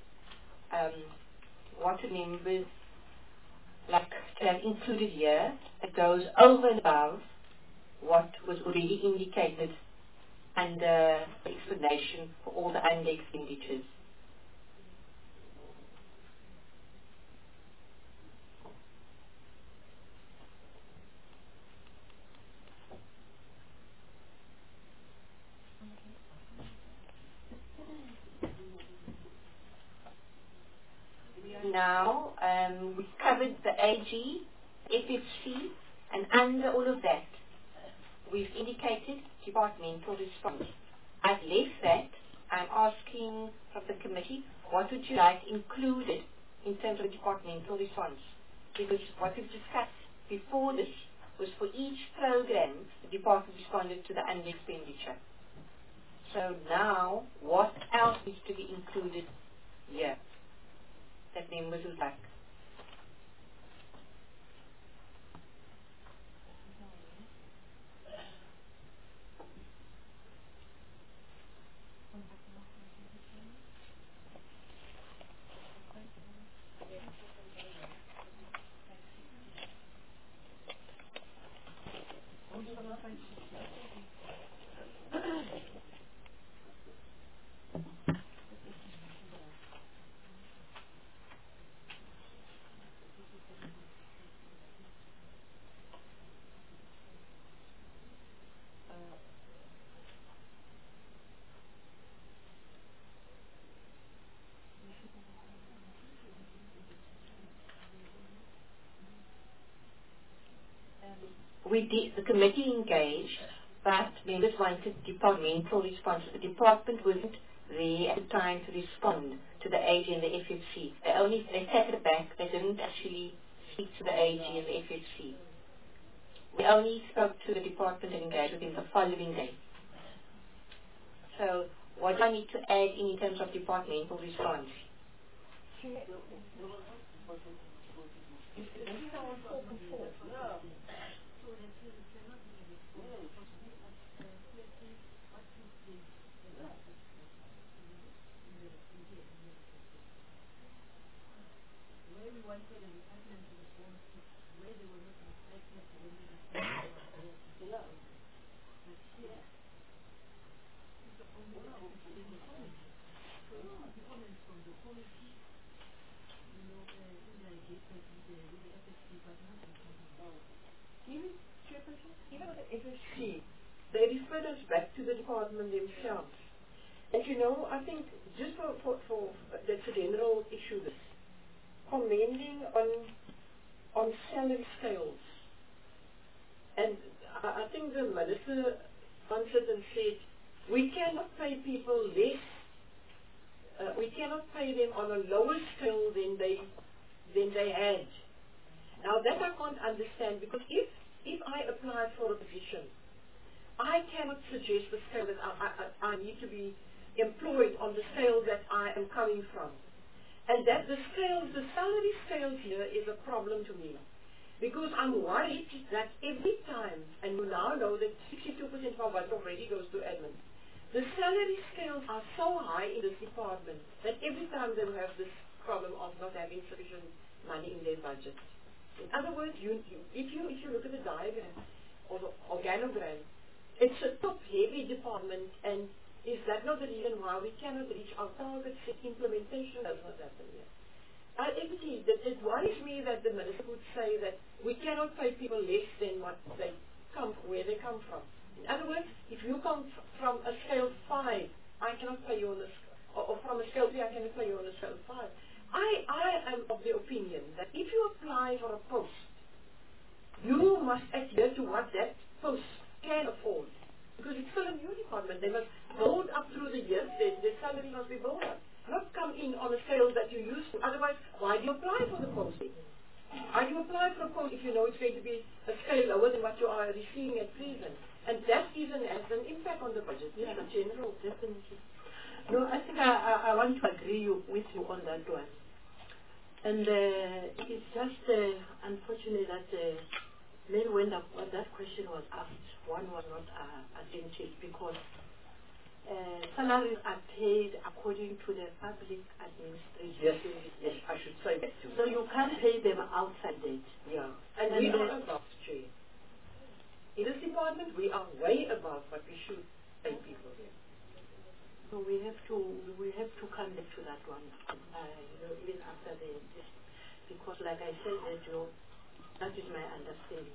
What the members like to have included here that goes over and above what was already indicated under the explanation for all the under expenditures. now we've covered the AG, FFC, and under all of that, we've indicated departmental response. I've left that. I'm asking from the committee, what would you like included in terms of departmental response? Because what we've discussed before this was for each program, the department responded to the under expenditure. So now, what else needs to be included here that members would like? We did, the committee engaged, but members wanted departmental response. The department wasn't there at the time to respond to the AG and the FFC. They sat at the back, they didn't actually speak to the AG and the FFC. We only spoke to the department and engaged with them the following day. So what do I need to add in terms of departmental response? FFC, they referred us back to the department themselves. And you know, I think just for that's a general issue, this commending on salary scales. And I think the minister answered and said, we cannot pay people less, we cannot pay them on a lower scale than they had. Now that I can't understand, because if I apply for a position, I cannot suggest the scale that I need to be employed on the scale that I am coming from. And that the salary scale here is a problem to me. Because I'm worried that every time, and you now know that 62% of our budget already goes to admin, the salary scales are so high in this department that every time they will have this problem of not having sufficient money in their budget. In other words, if you look at the diagram or the organogram, it's a top-heavy department, and is that not the reason why we cannot reach our targets? Implementation does not happen yet. It worries me that the minister would say that we cannot pay people less than where they come from. In other words, if you come from a scale 5, I cannot pay you on a or from a scale 3, I cannot pay you on a scale 5. I am of the opinion that if you apply for a post, you must adhere to what that post can afford. Because it's still a new department. They must build up through the years. Their salary must be built up. Not come in on a scale that you used to. Otherwise, why do you apply for the posting? Why do you apply for a post if you know it's going to be a scale lower than what you are receiving at present? And that even has an impact on the budget. Yes, in general, definitely. No, I think I want to agree with you on that one. And it's just unfortunate that maybe when that question was asked, one was not attentive, because salaries are paid according to the public administration. Yes, I should say that too. So you can't pay them outside it. Yeah. And we are above, Chair. In this department, we are way above what we should pay people. So we have to come back to that one, even after this, because like I said, that is my understanding.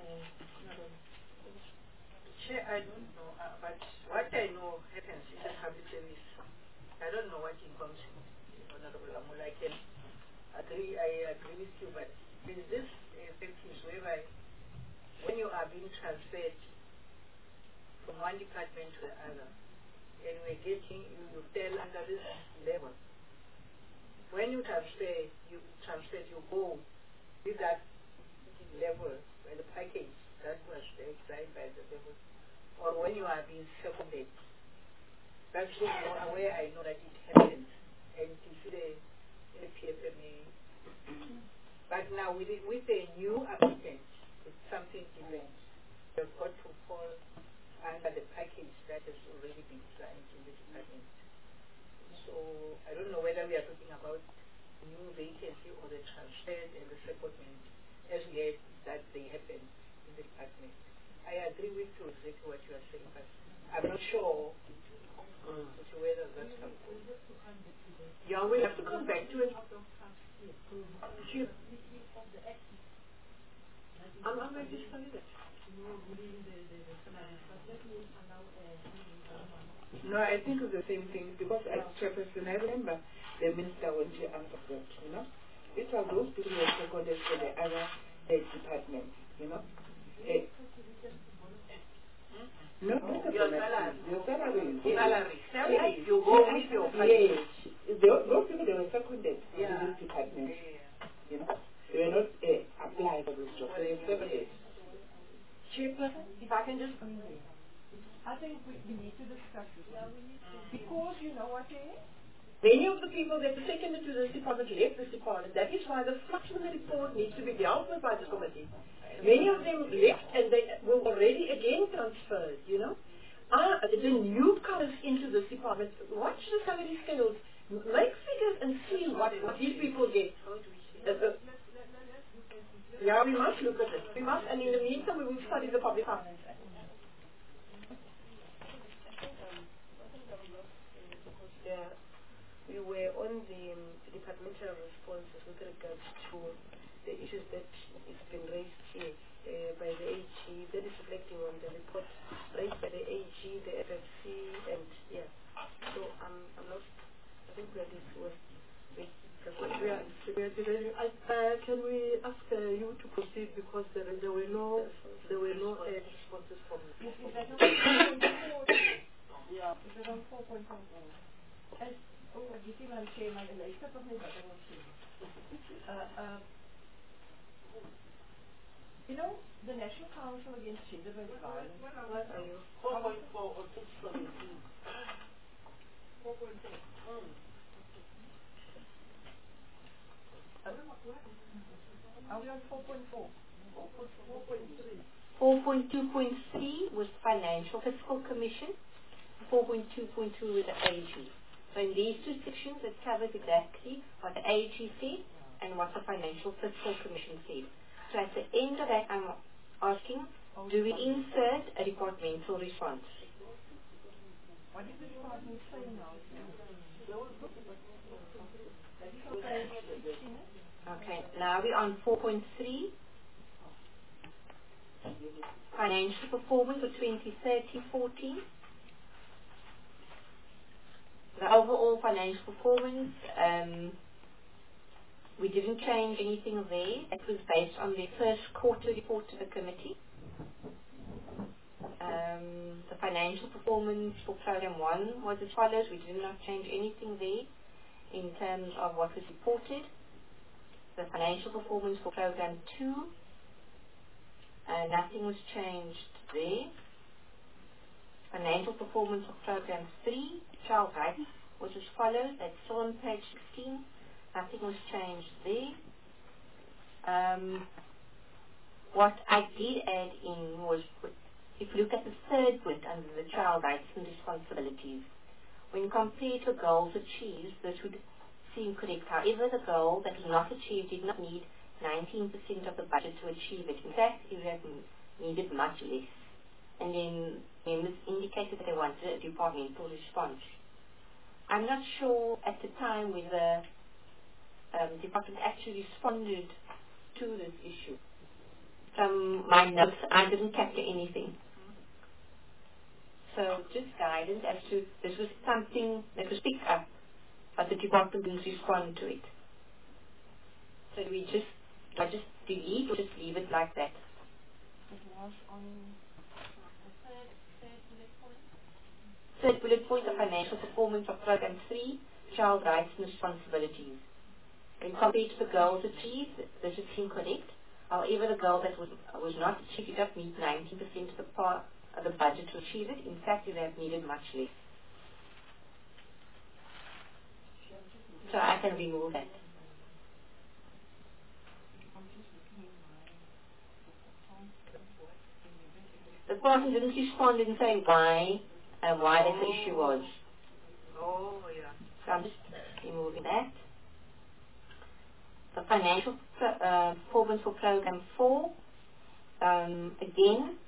Chair, I don't know, but what I know happens in the public service. I don't know what informs Honorable Amula. I can I agree with you, but is this practice whereby when you are being transferred from one department to the other, and we're getting, you fell under this level. When you transfer, you go with that level, and the package that was designed by the level, or when you are being seconded. That's where I know that it happens, and it is a PFMA. But now with a new applicant, it's something different. You've got to fall under the package that has already been designed in the department. So I don't know whether we are talking about new vacancy or the transfers and the secondment as yet that they happen in the department. I agree with you exactly what you are saying, but I'm not sure whether that's something. Yeah, we have to come back to it. I'm going to study that. No, I think it's the same thing because as chairperson, I remember the minister when she answered that, you know. It was those people who were seconded for the other departments, you know. No, your salary. Your salary. Salary. You go with your package. Yes. Those people, they were seconded to this department. You know, they were not applied for this job. They were seconded. Chairperson, if I can just come in there. I think we need to discuss this. Because you know what it is? Many of the people that were seconded to this department left this department. That is why the flux in the report needs to be dealt with by the committee. Many of them left and they were already again transferred, you know. The newcomers into this department, watch the salary scales, make figures and see what these people get. Yeah, we must look at it. We must, and in the meantime we will study the Public Finance Act. Yeah, we were on the departmental responses with regards to the issues that it's been raised here by the AG, that is reflecting on the report raised by the AG, the FFC, and yeah. So I'm not. I think we are discussing. Can we ask you to proceed because there were no responses from the Ja, is er dan 4.0? You see my chair, my luister toch net wat ek wil sê. You know, the National Council Against Gender-Based Violence. What are you? 4.4 or 6.17. 4.4. Are we on 4.4? 4.2.3 was Financial Fiscal Commission. 4.2.2 with the AG. So in these two sections, it covers exactly what the AG said and what the Financial Fiscal Commission said. So at the end of that, I'm asking, do we insert a departmental response? What did the department say now? Okay, now we're on 4.3. Financial performance for 2013-14. The overall financial performance, we didn't change anything there. It was based on the first quarter report to the committee. The financial performance for Program 1 was as follows. We did not change anything there in terms of what was reported. The financial performance for Program 2, nothing was changed there. Financial performance of Program 3, Child Rights, was as follows. That's still on page 16. Nothing was changed there. What I did add in was, if you look at the third bullet under the Child Rights and Responsibilities, when compared to goals achieved, this would seem correct. However, the goal that was not achieved did not need 19% of the budget to achieve it. In fact, it would have needed much less. And then members indicated that they wanted a departmental response. I'm not sure at the time whether the department actually responded to this issue. From my notes, I didn't capture anything. So just guidance as to this was something that was picked up, but the department didn't respond to it. So do I just delete or just leave it like that? It was on the third bullet point. Third bullet point, the financial performance of Program 3, Child Rights and Responsibilities. When compared to the goals achieved, this is incorrect. However, the goal that was not achieved did not meet 90% of the budget to achieve it. In fact, it have needed much less. So I can remove that. The person didn't respond in saying why that the issue was. Oh, yeah. So I'm just removing that. The financial performance for Program 4, again,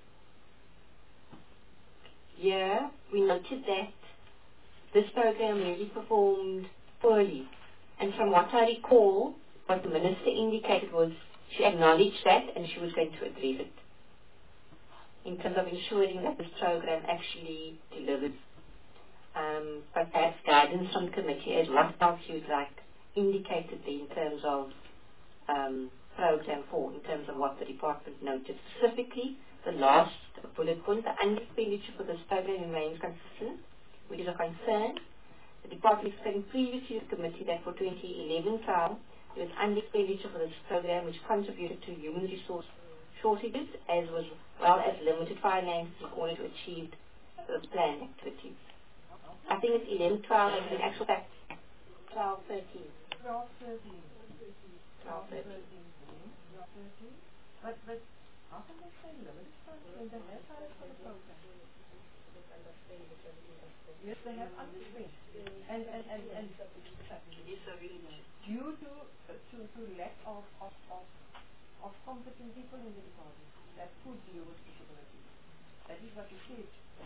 here we noted that this program really performed poorly. And from what I recall, what the Minister indicated was she acknowledged that and she was going to address it in terms of ensuring that this program actually delivers. But perhaps guidance from the committee as what else you'd like indicated there in terms of Program 4, in terms of what the department noted. Specifically, the last bullet point, the expenditure for this program remains consistent, which is a concern. The department explained previously to the committee that for 2011 trial, there was expenditure for this program which contributed to human resource shortages as well as limited finances in order to achieve the planned activities. I think it's 11, 12, and in actual fact 12, 13. 12, 13. 12, 13. But how can they say limited funds when they have funds for the program? Yes, they have underspent. And due to lack of competent people in the department that could deal with disabilities. That is what you said.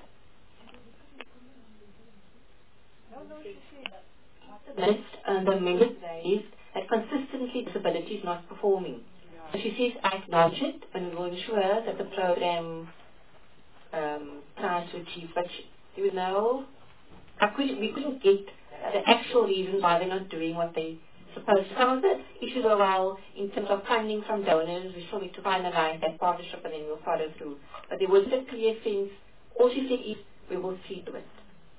No, she said. The member says that consistently disability is not performing. So she says, I acknowledge it and we will ensure that the program tries to achieve. But we couldn't get the actual reasons why they're not doing what they supposed to. Some of the issues are, well, in terms of funding from donors, we still need to finalize that partnership and then we'll follow through. But there wasn't a clear sense. All she said is, we will see to it.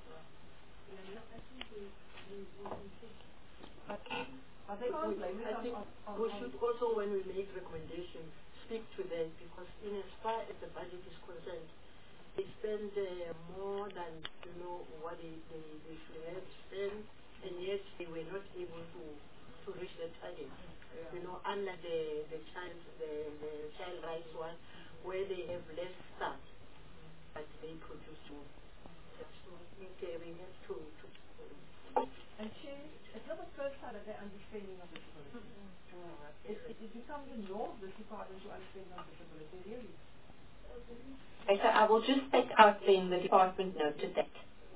I think we should also, when we make recommendations, speak to them, because in as far as the budget is concerned, they spend more than what they should have spent, and yet they were not able to reach the target. Unlike the child rights one, where they have less staff, but they produce more. So we have to. And it's not the first time that they're understanding of disability. It becomes a norm of this department to understand of disability, really. Okay, so I will just take out then the department noted that.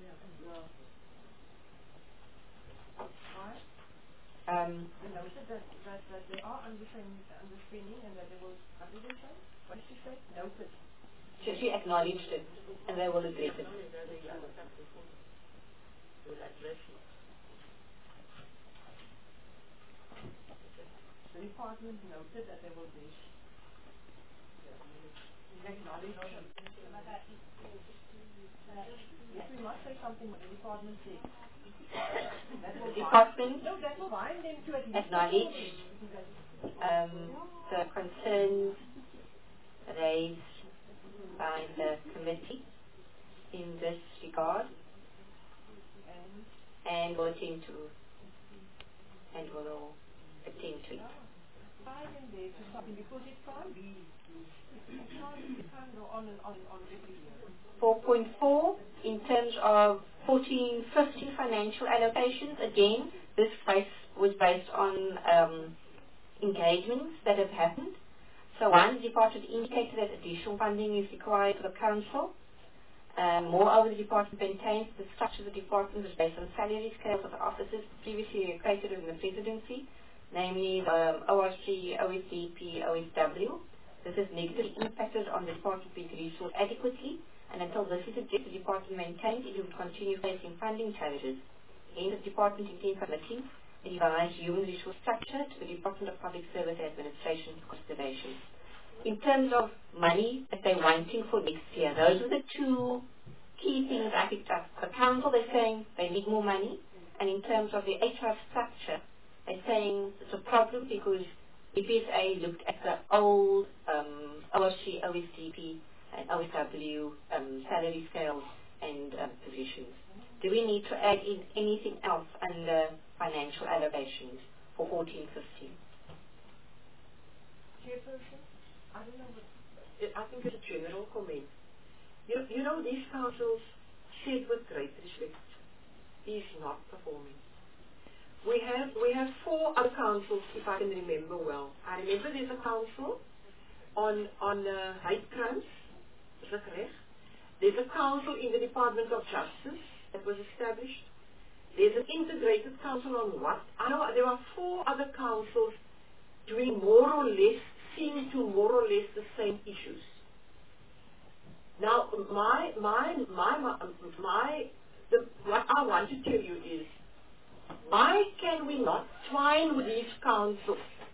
Why? They noted that they are understanding and that they will, what did they say? What did she say? Noted. She acknowledged it and they will address it. The department noted that they will do acknowledge. Yes, we must say something what the department says. The department that will bind them to acknowledge the concerns raised by the committee in this regard and will attend to it. Because it can't be. It can't go on and on and on every year. 4.4, in terms of 14-15 financial allocations, again, this was based on engagements that have happened. So one, the department indicated that additional funding is required for the council. Moreover, the department maintains the structure of the department is based on salary scales of the officers previously created in the presidency, namely the ORC, OSDP, OSW. This has negatively impacted on the department being resourced adequately, and until this is addressed, the department maintains it will continue facing funding challenges. Hence, the department intends committing revised human resource structure to the Department of Public Service Administration consideration. In terms of money that they're wanting for next year, those are the two key things I picked up. The council, they're saying they need more money, and in terms of the HR structure, they're saying it's a problem because EPSA looked at the old OSG, OSDP, and OSW salary scales and positions. Do we need to add in anything else under financial allocations for 14-15? Chairperson, I don't know what... I think it's a general comment. You know, these councils, said with great respect, is not performing. We have 4 other councils, if I can remember well. I remember there's a council on hate crimes, is that correct? There's a council in the Department of Justice that was established. There's an integrated council on what? I know there are 4 other councils doing more or less, seem to more or less the same issues. Now, what I want to tell you is, why can we not twine with these councils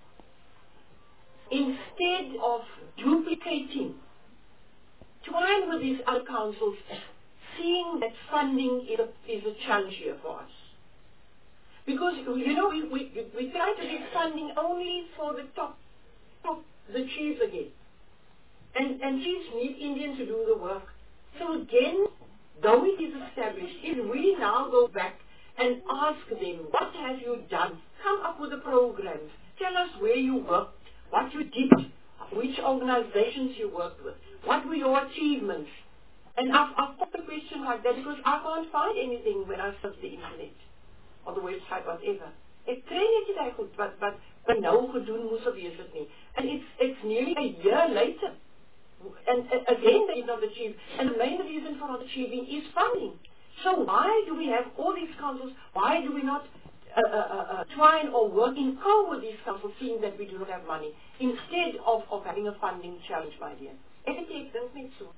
instead of duplicating? Twine with these other councils, seeing that funding is a challenge here for us. Because, you know, we try to get funding only for the the chiefs again. And chiefs need Indians to do the work. So again, though it is established, if we now go back and ask them, what have you done? Come up with the programs. Tell us where you worked, what you did, which organizations you worked with, what were your achievements. And I've put a question like that because I can't find anything when I search the internet or the website, whatever. Ek kry net nie daai goed wat nou gedoen moes of wees het nie. And it's nearly a year later. And again, they did not achieve. And the main reason for not achieving is funding. So why do we have all these councils? Why do we not twine or work in co with these councils, seeing that we do not have money, instead of having a funding challenge, my dear? Ek dink net so.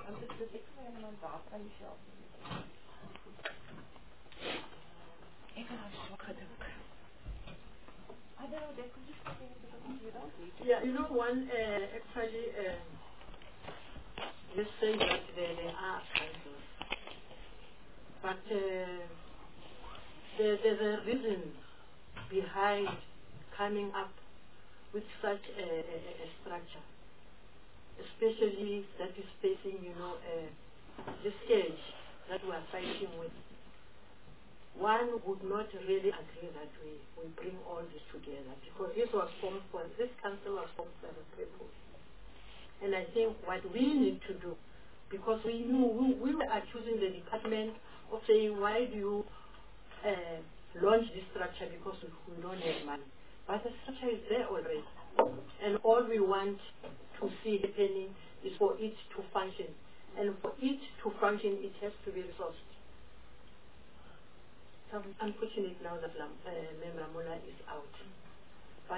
I don't know, they could just come in a bit of a Yeah, you know, one actually, let's say that there are councils, but there's a reason behind coming up with such a structure, especially that is facing, you know, the stage that we are fighting with. One would not really agree that we bring all this together, because this council was formed by the people. And I think what we need to do, because we were accusing the department of saying, why do you launch this structure, because we don't have money. But the structure is there already. And all we want to see happening is for it to function. And for it to function, it has to be resourced. So I'm unfortunate now that Mem Ramona is out. But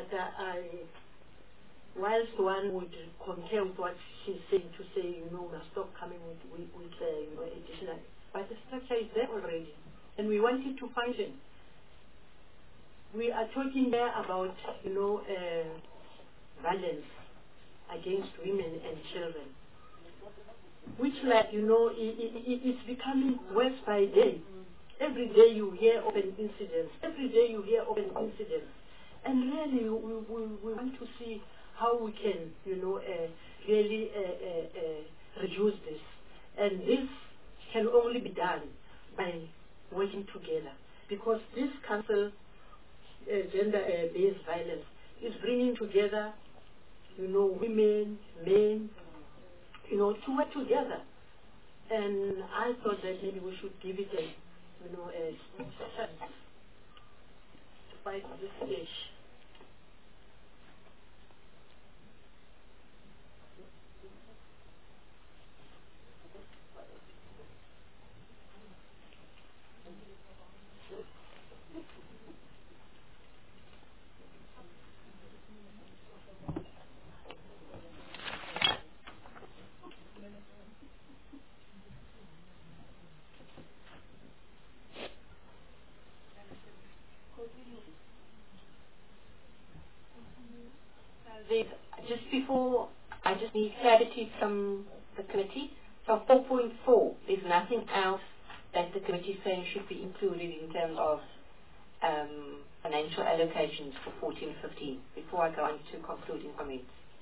whilst one would concur with what she's saying, to say, you know, we must stop coming with you know, additional. But the structure is there already. And we want it to function. We are talking there about, you know, violence against women and children, which, like, you know, it's becoming worse by day. Every day you hear of an incident. Every day you hear of an incident. And really, we want to see how we can, you know, really reduce this. And this can only be done by working together. Because this council, gender-based violence, is bringing together, you know, women, men, you know, to work together. And I thought that maybe we should give it a, you know, a chance to fight this issue. just before, I just need clarity from the committee. So 4.4, there's nothing else that the committee says should be included in terms of financial allocations for 14-15, before I go on to concluding comments.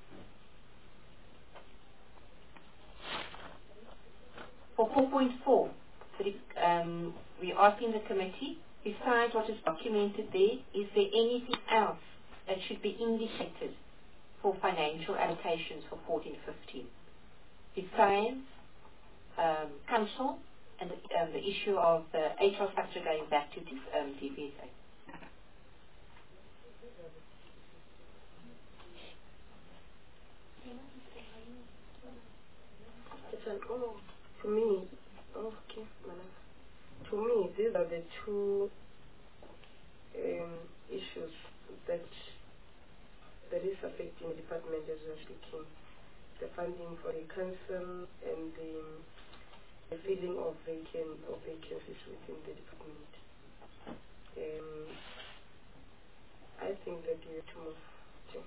For 4.4, we're asking the committee, besides what is documented there, is there anything else that should be indicated for financial allocations for 14-15? Besides council and the issue of the HR structure going back to DPSA. To me, okay, to me, these are the two issues that is affecting the department as we're speaking. The funding for the council and the filling of vacancies within the department. I think that we have to move to.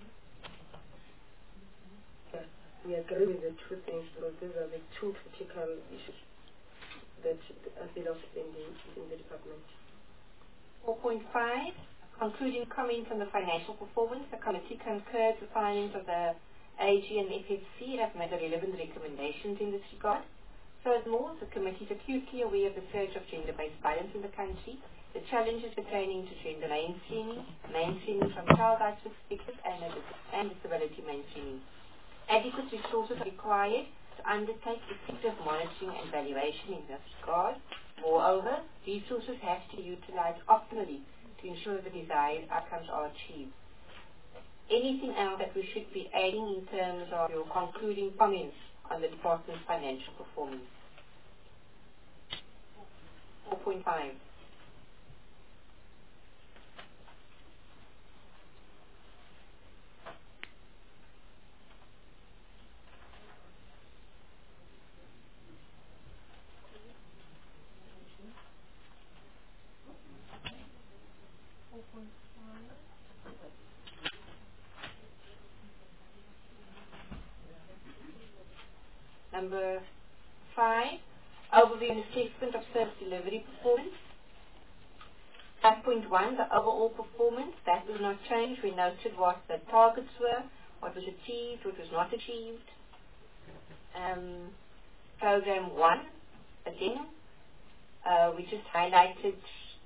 Yeah, we agree with the two things because these are the two critical issues that are still outstanding in the department. 4.5, concluding comments on the financial performance, the committee concurs the findings of the AG and FFC have made the relevant recommendations in this regard. Furthermore, the committee is acutely aware of the surge of gender-based violence in the country, the challenges pertaining to gender mainstreaming from child rights perspective, and disability mainstreaming. Adequate resources are required to undertake effective monitoring and evaluation in this regard. Moreover, resources have to be utilized optimally to ensure the desired outcomes are achieved. Anything else that we should be adding in terms of your concluding comments on the department's financial performance? 4.5. Number 5, overview and assessment of service delivery performance. 5.1, the overall performance, that will not change. We noted what the targets were, what was achieved, what was not achieved. Program 1, again, we just highlighted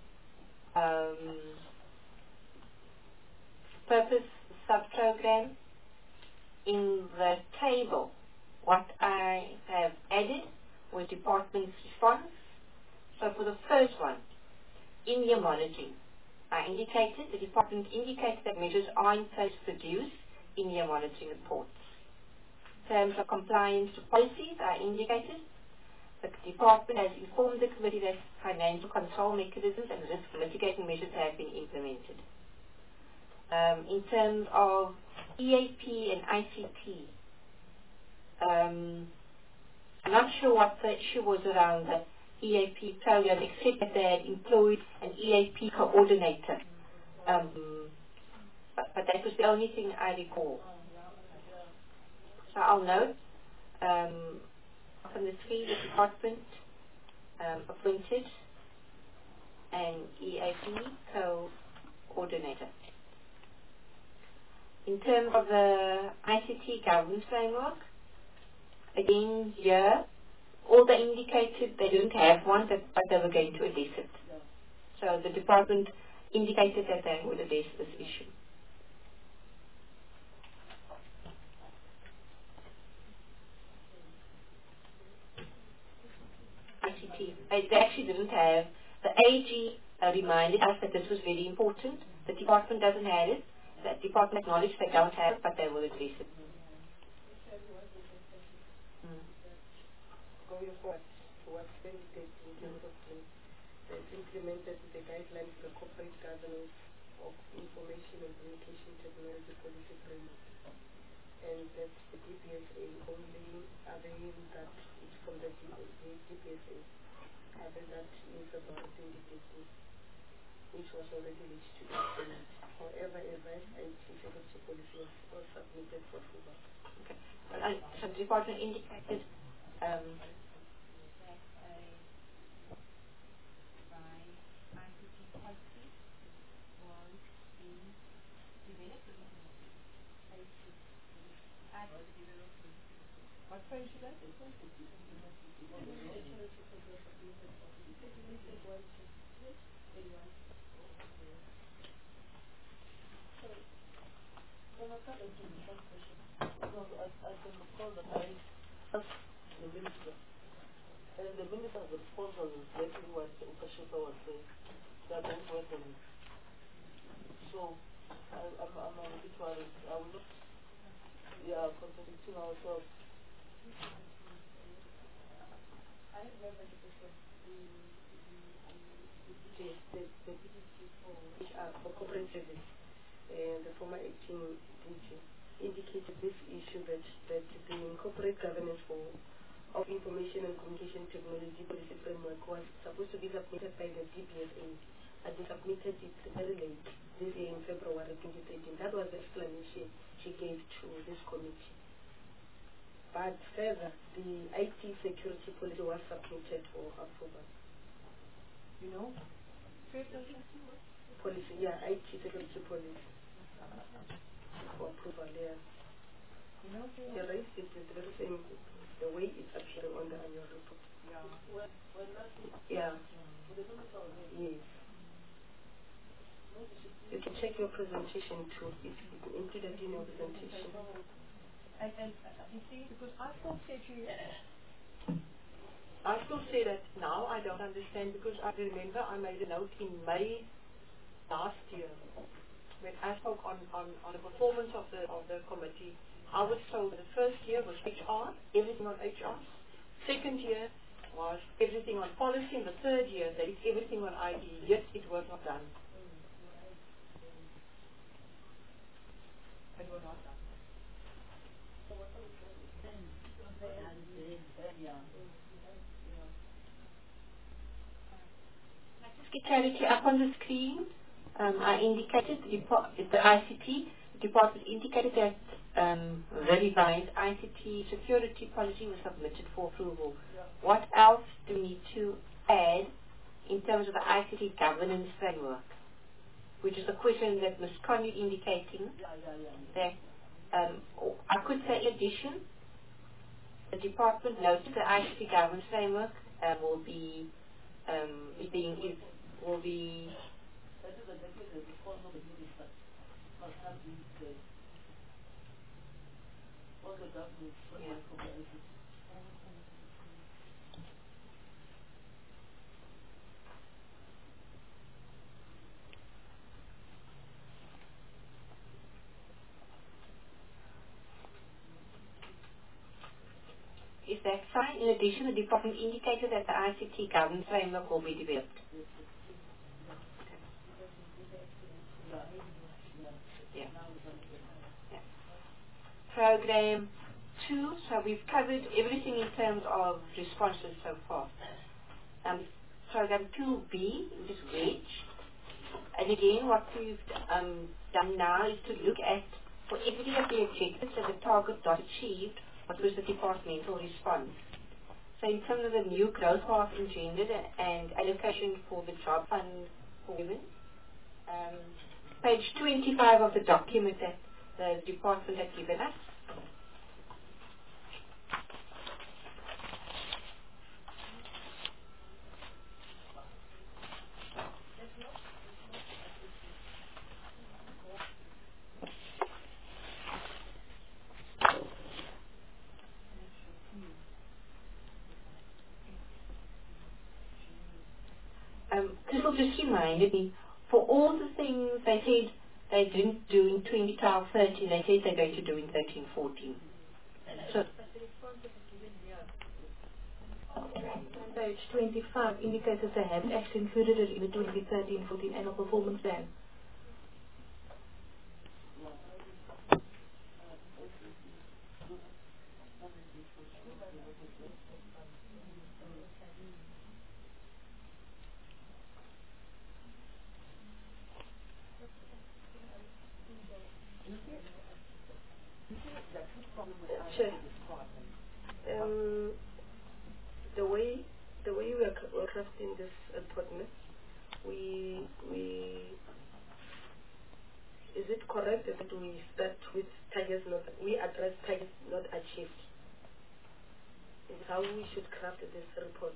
purpose sub-program. In the table, what I have added was department's response. So for the first one, in-year monitoring, the department indicated that measures are in place to produce in-year monitoring reports. In terms of compliance to policies, I indicated the department has informed the committee that financial control mechanisms and risk mitigating measures have been implemented. In terms of EAP and ICT, I'm not sure what the issue was around the EAP program, except that they had employed an EAP coordinator. But that was the only thing I recall. So I'll note from the 3, the department appointed an EAP coordinator. In terms of the ICT governance framework, again here, all they indicated they didn't have one, but they were going to address it. So the department indicated that they would address this issue. ICT, they actually didn't have. The AG reminded us that this was very important. The department doesn't have it. The department acknowledged they don't have it, but they will address it. Going forward to what's indicated in terms of they've implemented the guidelines for the corporate governance of information and communication technology policy framework. And that the DPSA only avail that it's from the DPSA. Other that is about the DPSA. which was already reached to implement. However, a revised IT security policy was submitted for approval. Okay. Well, so the department indicated What page is that? The minister. And the minister's response was exactly what Ukashika was saying. They are going to work on it. So, I'm a bit worried. I will not, contradicting ourselves. I have never heard of The PDC for corporate service, the former acting DG, indicated this issue that the corporate governance of information and communication technology policy framework was supposed to be submitted by the DPSA, and they submitted it very late this year in February 2013. That was the explanation she gave to this committee. But further, the IT security policy was submitted for approval. You know? Policy, yeah, IT security policy. For approval, yeah. You know, The rest is the very same, the way it's appearing on the annual report. Yeah. Yes. You can check your presentation too. It's included in your presentation. and you see, because I still say to you, I still say that now I don't understand, because I remember I made a note in May last year when I spoke on the performance of the committee. I was told the first year was HR, everything on HR. Second year was everything on policy, and the third year they did everything on ID, yet it was not done. it will not done. get clarity up on the screen. I indicated the ICT department indicated that the revised ICT security policy was submitted for approval. What else do we need to add in terms of the ICT governance framework? Which is a question that Ms. Connie indicating that I could say in addition, the department noted the ICT governance framework will be will be That is exactly the response of the minister. Must have these all the governments from the ICT. Is that fine? In addition, the department indicated that the ICT governance framework will be developed. Yeah. Yeah. Program 2, so we've covered everything in terms of responses so far. Program 2B, which is WEDGE. And again, what we've done now is to look at, for every of the objectives that the target not achieved, what was the departmental response. So in terms of the new growth path engendered and allocation for the job fund for women, page 25 of the document that the department had given us. Crystal just reminded me, for all the things they said they didn't do in 2012-13, they said they're going to do in 13-14. So, page 25 indicates that they haven't actually included it in the 2013-14 annual performance plan. discussed in this report, is it correct that we start with targets we address targets not achieved? Is how we should craft this report.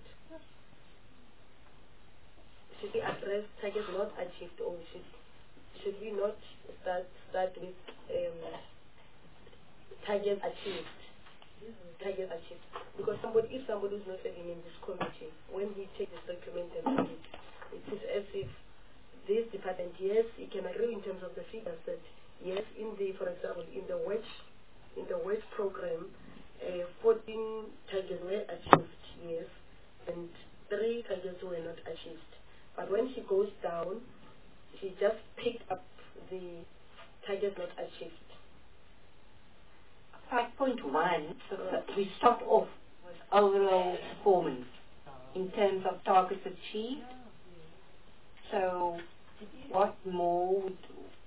Should we address targets not achieved, or should we not start with targets achieved? Targets achieved. Because if somebody is not serving in this committee, when we take this document and read it, it is as if this department, yes, it can agree in terms of the figures that yes, for example, in the wage program, 14 targets were achieved, yes, and 3 targets were not achieved. But when she goes down, she just picked up the target not achieved. 5.1, so we start off with overall performance in terms of targets achieved. So what more would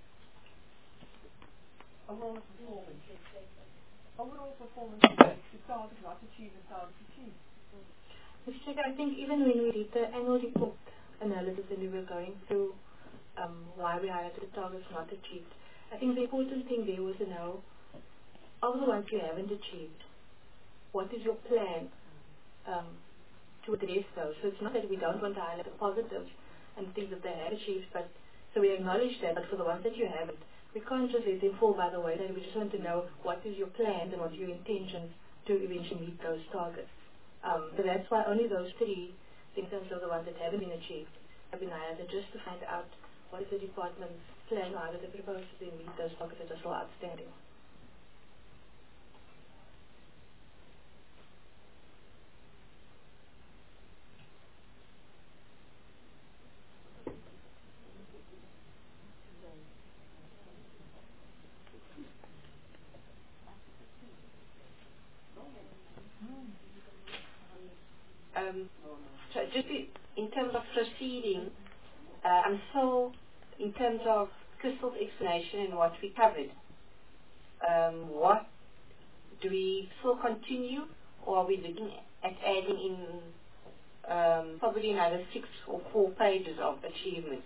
overall performance is the target not achieved and target achieved. Mr. Chair, I think even when we did the annual report analysis and we were going through why we highlighted the targets not achieved, I think the important thing there was to know, of the ones you haven't achieved, what is your plan to address those? So it's not that we don't want to highlight the positives and things that they have achieved, but so we acknowledge that, but for the ones that you haven't, we can't just let them fall by the way. That we just want to know what is your plan and what are your intentions to eventually meet those targets. So that's why only those 3 things, in terms of the ones that haven't been achieved, have been highlighted, just to find out what is the department's plan or how do they propose to meet those targets that are still outstanding. So just in terms of proceeding, I'm still, in terms of Crystal's explanation and what we covered, what do we still continue, or are we looking at adding in probably another 6 or 4 pages of achievements?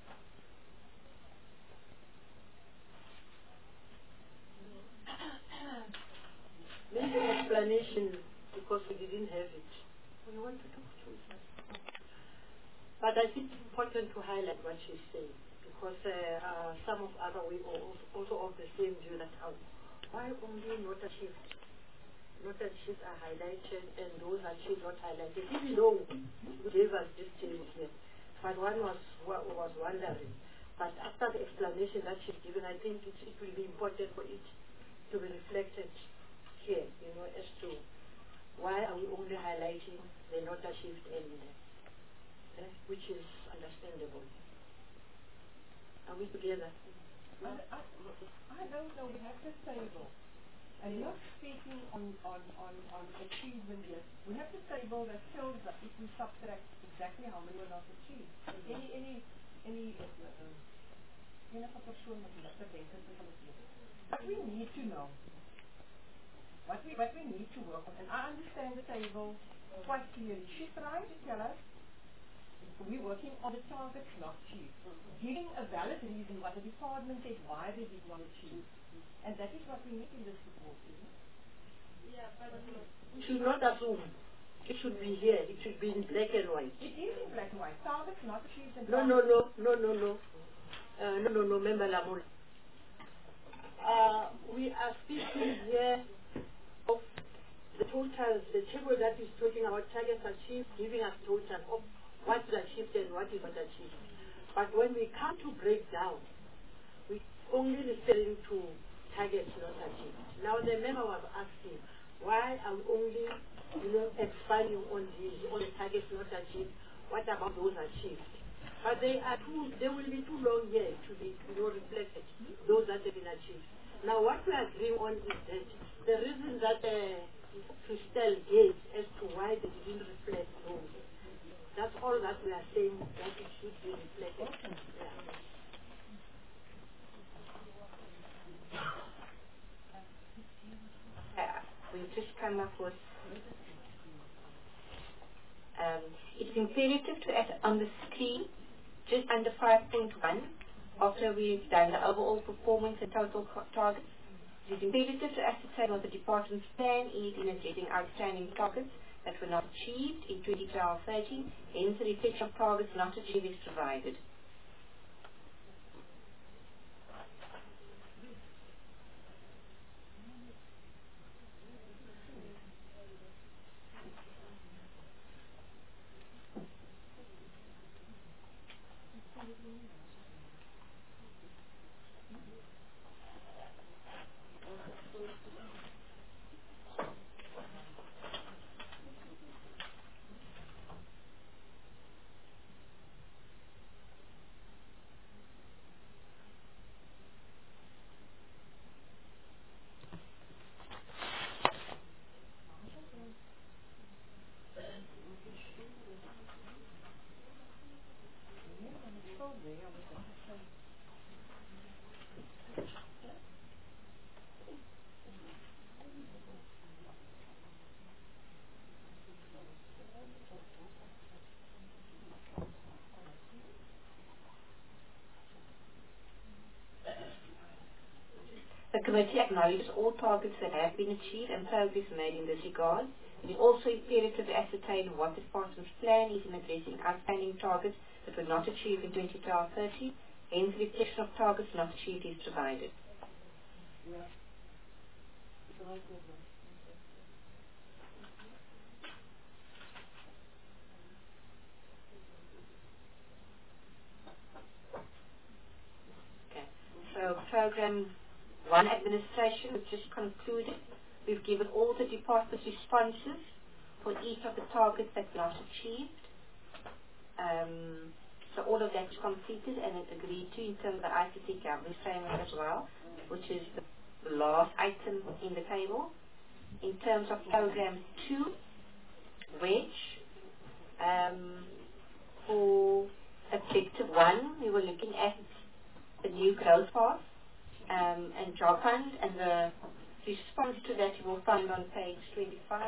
Maybe explanation, because we didn't have it. We want to talk to it. But I think it's important to highlight what she's saying, because some of other we also of the same view that why only not achieved are highlighted and those achieved not highlighted. Even though you gave us this table here, but one was wondering. But after the explanation that she's given, I think it will be important for it to be reflected here, as to why are we only highlighting the not achieved and which is understandable. Are we together? I don't know, we have this table. And you're not speaking on achievement yet. We have this table that shows that if we subtract exactly how many were not achieved. What we need to know. What we need to work on. And I understand the table quite clearly. She's trying to tell us we're working on the targets not achieved. Giving a valid reason what the department said why they did not achieve. And that is what we need in this report, isn't it? Yeah, but we should not assume. It should be here. It should be in black and white. It is in black and white. Targets not achieved. And No, Member Lamul. We are speaking here of the totals, the table that is talking about targets achieved, giving us total of what is achieved and what is not achieved. But when we come to break down, we only referring to targets not achieved. Now the member was asking, why are we only expanding on the targets not achieved? What about those achieved? But they will be too long here to be reflected, those that have been achieved. Now what we are agreeing on is that the reason that Crystal gave as to why they didn't reflect those, that's all that we are saying, that it should be reflected. We've just come up with it's imperative to add on the screen, just under 5.1, after we've done the overall performance and total targets, it is imperative to ascertain what the department's plan is in addressing outstanding targets that were not achieved in 2012-13, hence the reflection of targets not achieved is provided. The committee acknowledges all targets that have been achieved and progress made in this regard. It is also imperative to ascertain what the department's plan is in addressing outstanding targets that were not achieved in 2012-13. Hence, the reflection of targets not achieved is provided. Okay. So, program 1, administration, we've just concluded. We've given all the department's responses for each of the targets that were not achieved. So all of that is completed and it's agreed to in terms of the ICT governance framework as well, which is the last item in the table. In terms of program 2, which for objective 1, we were looking at the new growth path and job fund, and the response to that you will find on page 25.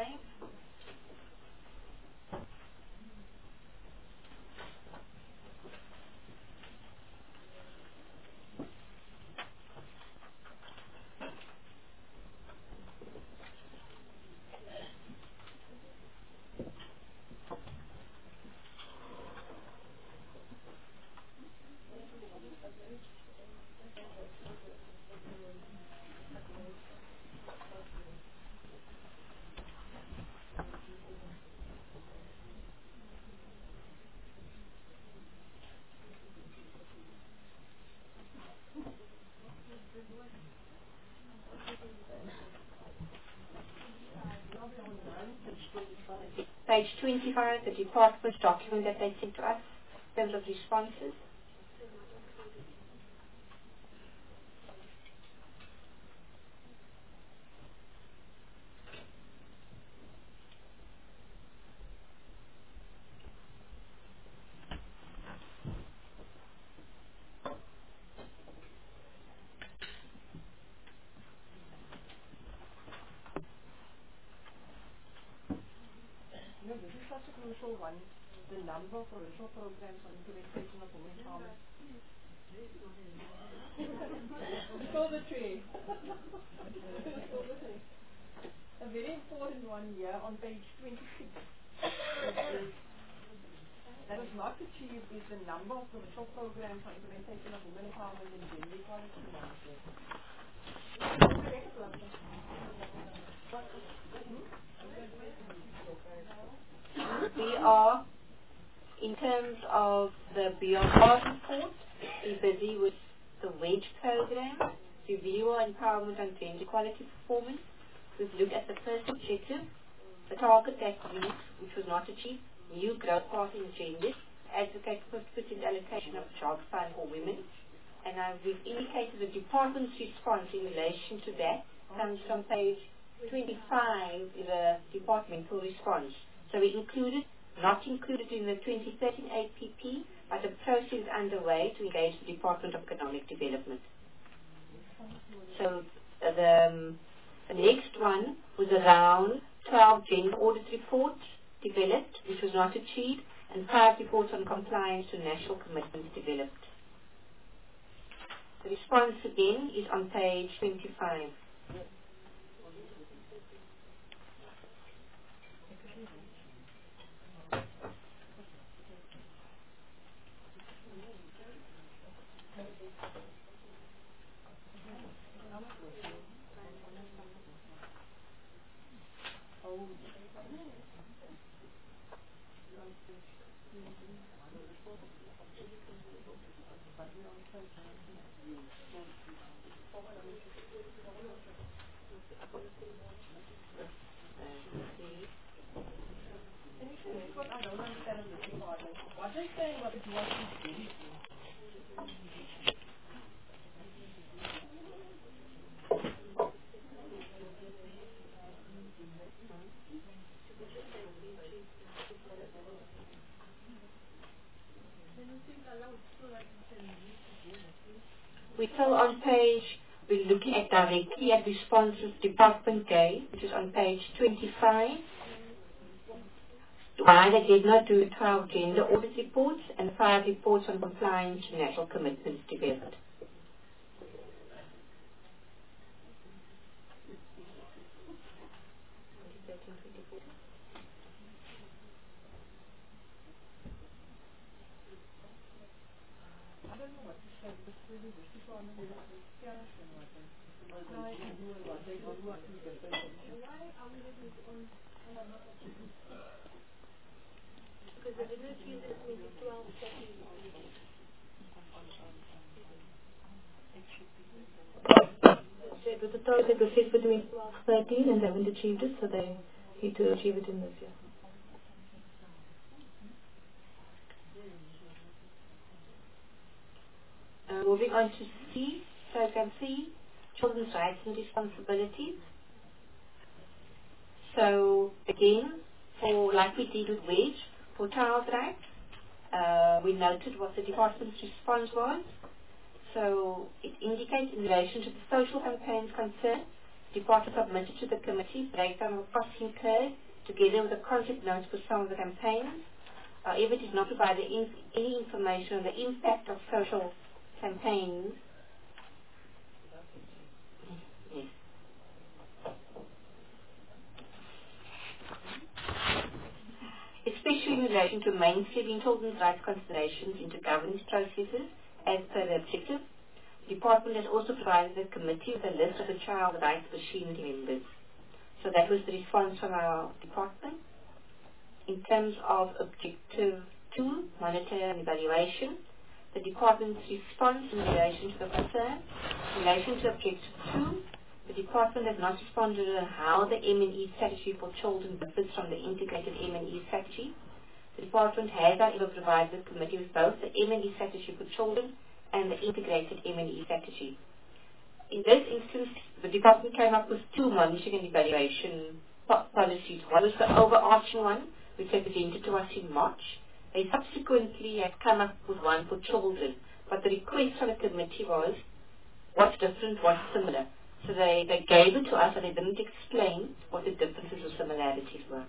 Page 25, the department's document that they sent to us in terms of responses. This is such a crucial one, the number of provincial programs on implementation of women empowerment. Still the tree. Still the tree. A very important one here on page 26. That is not achieved is the number of provincial programs on implementation of women empowerment and gender equality. We are, in terms of the BRR report, we're busy with the WEDGE program, review our empowerment and gender equality performance. We've looked at the first objective, the target that reached, which was not achieved, new growth path in gender, advocate for 50% allocation of job fund for women. And we've indicated the department's response in relation to that comes from page 25 in the departmental response. So we included, not included in the 2013 APP, but a process underway to engage the Department of Economic Development. So the next one was around 12 gender audit reports developed, which was not achieved, and 5 reports on compliance to national commitments developed. The response again is on page 25. We're still on page, we're looking at directly at responses Department gave, which is on page 25. Why they did not do 12 gender audit reports and 5 reports on compliance to national commitments developed. Because the video is maybe 12, 13. It was a target was set between 12, 13 and they haven't achieved it, so they need to achieve it in this year. Moving on to C, program C, children's rights and responsibilities. So again, like we did with wage, for child rights, we noted what the department's response was. So it indicates in relation to the social campaigns concerned, the department submitted to the committee breakdown of costs incurred together with a concept notes for some of the campaigns. However, it did not provide any information on the impact of social campaigns. Yes. Especially in relation to mainstreaming children's rights considerations into governance processes as per the objective. The department has also provided the committee with a list of the child rights machinery members. So that was the response from our department. In terms of objective 2, monitor and evaluation, the department's response in relation to the concern. In relation to objective 2, the department has not responded on how the M&E strategy for children differs from the integrated M&E strategy. The department has, however, provided the committee with both the M&E strategy for children and the integrated M&E strategy. In this instance, the department came up with 2 monitoring and evaluation policies. One was the overarching one, which they presented to us in March. They subsequently have come up with one for children, but the request from the committee was, what's different, what's similar? So they gave it to us and they didn't explain what the differences or similarities were.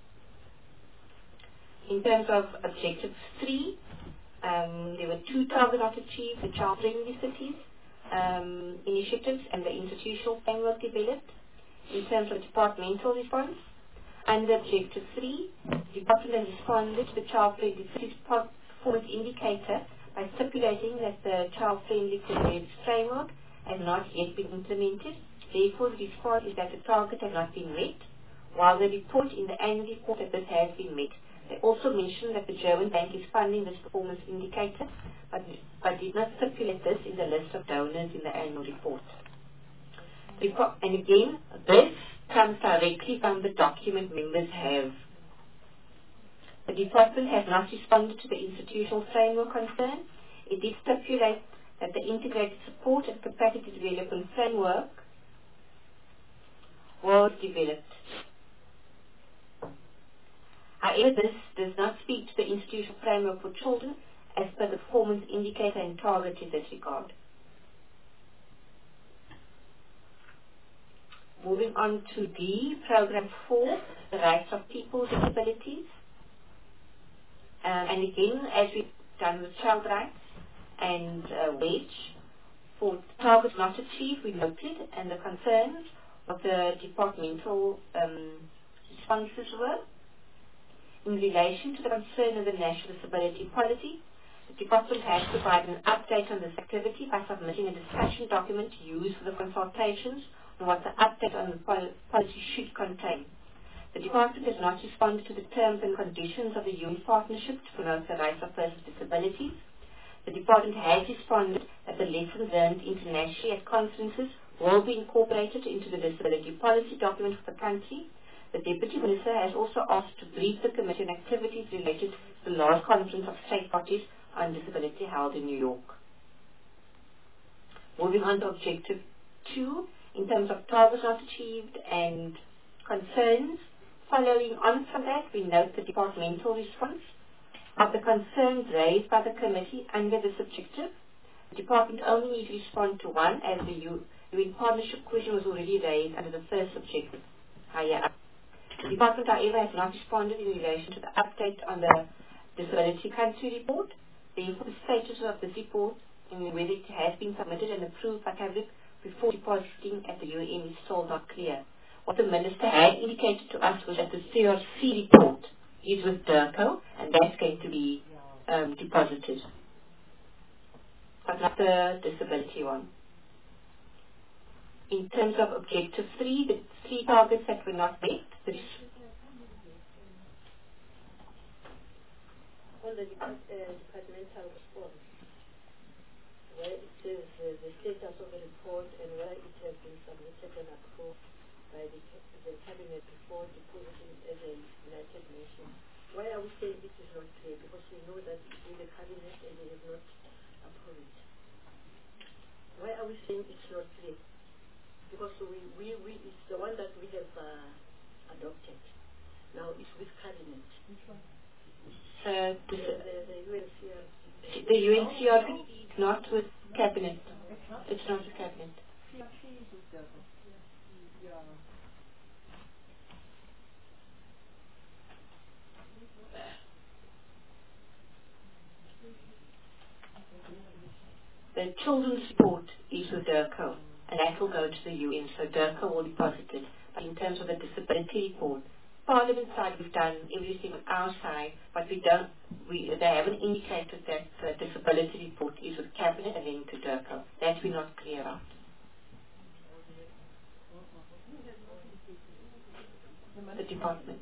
In terms of objective 3, there were 2 targets not achieved, the child-friendly cities initiatives and the institutional framework developed. In terms of departmental response, under objective 3, the department has responded to the child-friendly cities performance indicator by stipulating that the child-friendly cities framework has not yet been implemented. Therefore, the response is that the target has not been met, while the report in the annual report that this has been met. They also mentioned that the German Bank is funding this performance indicator, but did not stipulate this in the list of donors in the annual report. And again, this comes directly from the document members have. The department has not responded to the institutional framework concern. It did stipulate that the integrated support and capacity development framework was developed. However, this does not speak to the institutional framework for children as per the performance indicator and target in this regard. Moving on to D, Program 4, the rights of people with disabilities. And again, as we've done with child rights and wage, for targets not achieved, we noted, and the concerns of the departmental responses were in relation to the concern of the National Disability Policy. The Department has provided an update on this activity by submitting a discussion document used for the consultations on what the update on the policy should contain. The Department has not responded to the terms and conditions of the UN Partnership to promote the rights of persons with disabilities. The Department has responded that the lessons learned internationally at conferences will be incorporated into the disability policy document for the country. The Deputy Minister has also asked to brief the Committee on activities related to the last conference of state parties on disability held in New York. Moving on to Objective 2, in terms of targets not achieved and concerns. Following on from that, we note the departmental response of the concerns raised by the committee under this objective. The department only needs to respond to one, as the UN partnership question was already raised under the first objective, higher up. The department, however, has not responded in relation to the update on the disability country report. Therefore, the status of this report and whether it has been submitted and approved by Cabinet before depositing at the UN is still not clear. What the Minister had indicated to us was that the CRC report is with DIRCO, and that's going to be deposited, but not the disability one. In terms of Objective 3, the 3 targets that were not met. On the departmental response, where it says the status of the report and where it has been submitted and approved by the Cabinet before depositing as a United Nations. Why are we saying this is not clear? Because we know that it's in the Cabinet and they have not approved it. Why are we saying it's not clear? Because it's the one that we have adopted. Now it's with Cabinet. Which one? The UNCRP. The UNCRP, not with Cabinet. It's not with Cabinet. The children's report is with DIRCO, and that will go to the UN, so DIRCO will deposit it. But in terms of the disability report, Parliament side we've done everything on our side, but they haven't indicated that the disability report is with Cabinet and then to DIRCO. That we're not clear on. The department.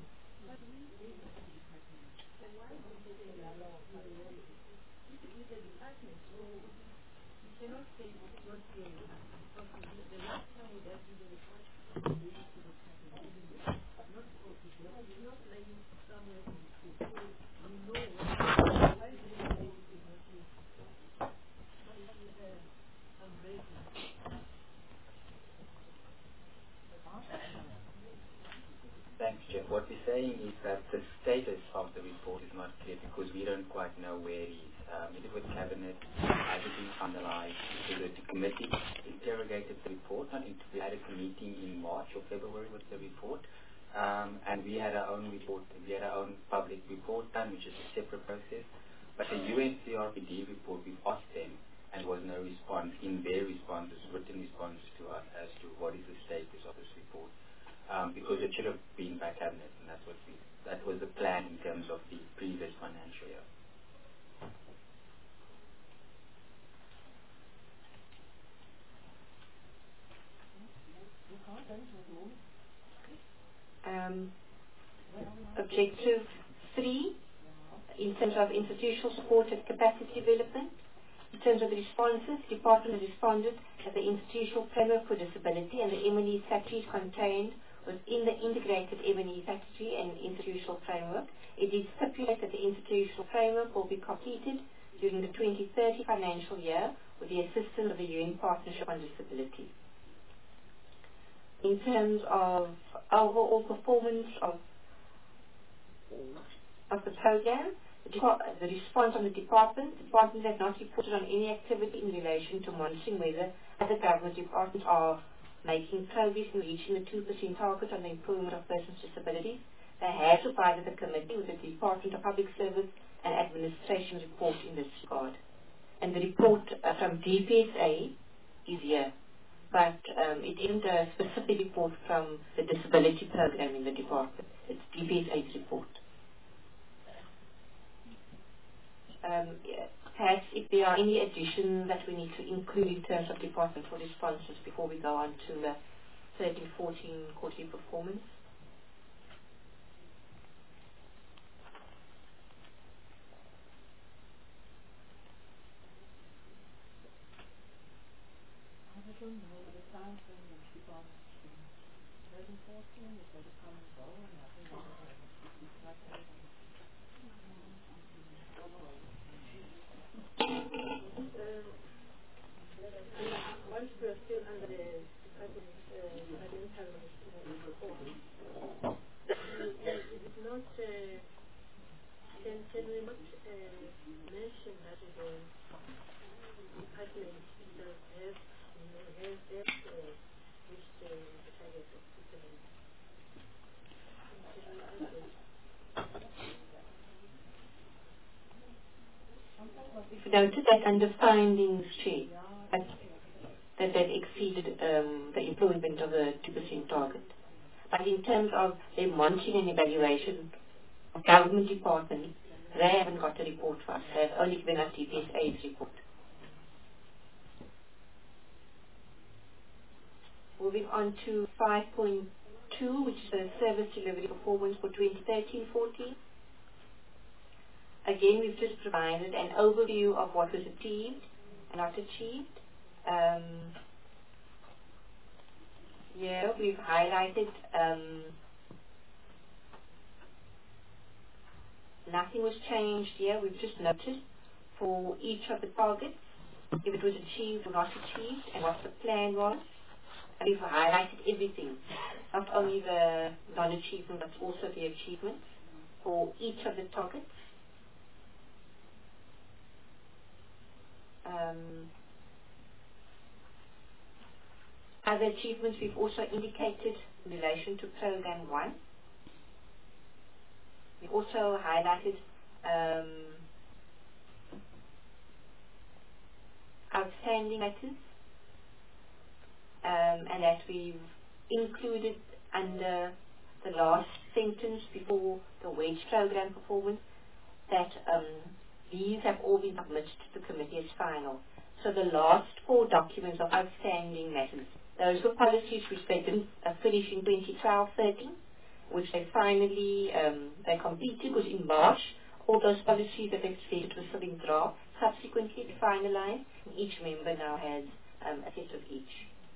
Thanks, Jeff. What we're saying is that the status of the report is not clear because we don't quite know where it is. It is with Cabinet, has it been finalized? The committee interrogated the report. We had a meeting in March or February with the report, and we had our own report. We had our own public report done, which is a separate process. But the UNCRPD report, we've asked them, and was no response in their responses, written responses to us as to what is the status of this report. Because it should have been by Cabinet, and that was the plan in terms of the previous financial year. Objective 3, in terms of institutional support and capacity development. In terms of the responses, the Department has responded that the institutional framework for disability and the M&E strategies contained within the integrated M&E strategy and institutional framework. It is stipulated that the institutional framework will be completed during the 2030 financial year with the assistance of the UN Partnership on Disability. In terms of overall performance of the program, the response from the department has not reported on any activity in relation to monitoring whether other government departments are making progress in reaching the 2% target on the employment of persons with disabilities. They have provided the committee with the Department of Public Service an administration report in this regard. And the report from DPSA is here, but it isn't a specific report from the disability program in the department. It's DPSA's report. Perhaps if there are any additions that we need to include in terms of departmental responses before we go on to the 13-14 quarterly performance. Once we are still under the departmental reform, is it not, can we not mention that the department does have, has reached the target of 6%? If you notice that under findings, that they've exceeded the employment of the 2% target. But in terms of the monitoring and evaluation of government departments, they haven't got a report for us. They've only given us DPSA's report. Moving on to 5.2, which is the service delivery performance for 2013-14. Again, we've just provided an overview of what was achieved and not achieved. Here we've highlighted nothing was changed here. We've just noted for each of the targets if it was achieved or not achieved and what the plan was. And we've highlighted everything, not only the non-achievement but also the achievements for each of the targets. Other achievements we've also indicated in relation to Program 1. We've also highlighted outstanding matters and that we've included under the last sentence before the wage program performance that these have all been submitted to the committee as final. So the last 4 documents of outstanding matters, those were policies which they didn't finish in 2012-13, which they finally they completed because in March all those policies that they've stated were still in draft. Subsequently they finalized, and each member now has a set of each.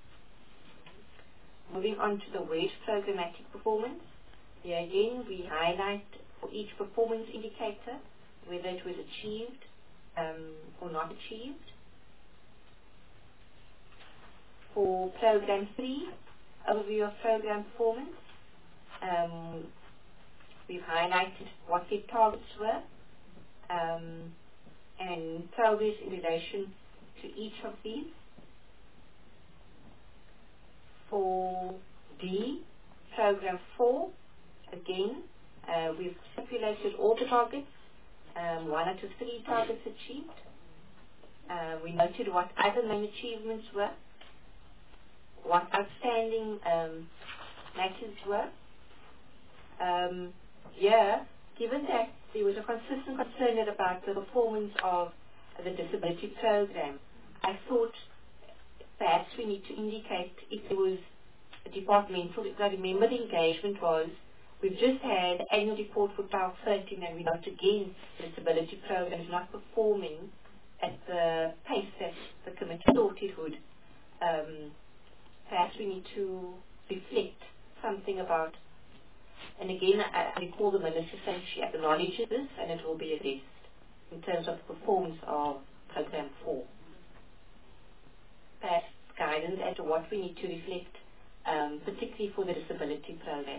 Moving on to the wage programmatic performance. Here again we highlight for each performance indicator whether it was achieved or not achieved. For Program 3, overview of program performance, we've highlighted what the targets were and progress in relation to each of these. For D, Program 4, again, we've stipulated all the targets, 1 out of 3 targets achieved. We noted what other main achievements were, what outstanding matters were. Given that there was a consistent concern about the performance of the disability program, I thought perhaps we need to indicate if there was a departmental, because I remember the engagement was, we've just had the annual report for 12-13 and we note again the disability program is not performing at the pace that the committee thought it would. Perhaps we need to reflect something about, and again I recall the minister saying she acknowledges this and it will be addressed in terms of the performance of Program 4. Perhaps guidance as to what we need to reflect, particularly for the disability program.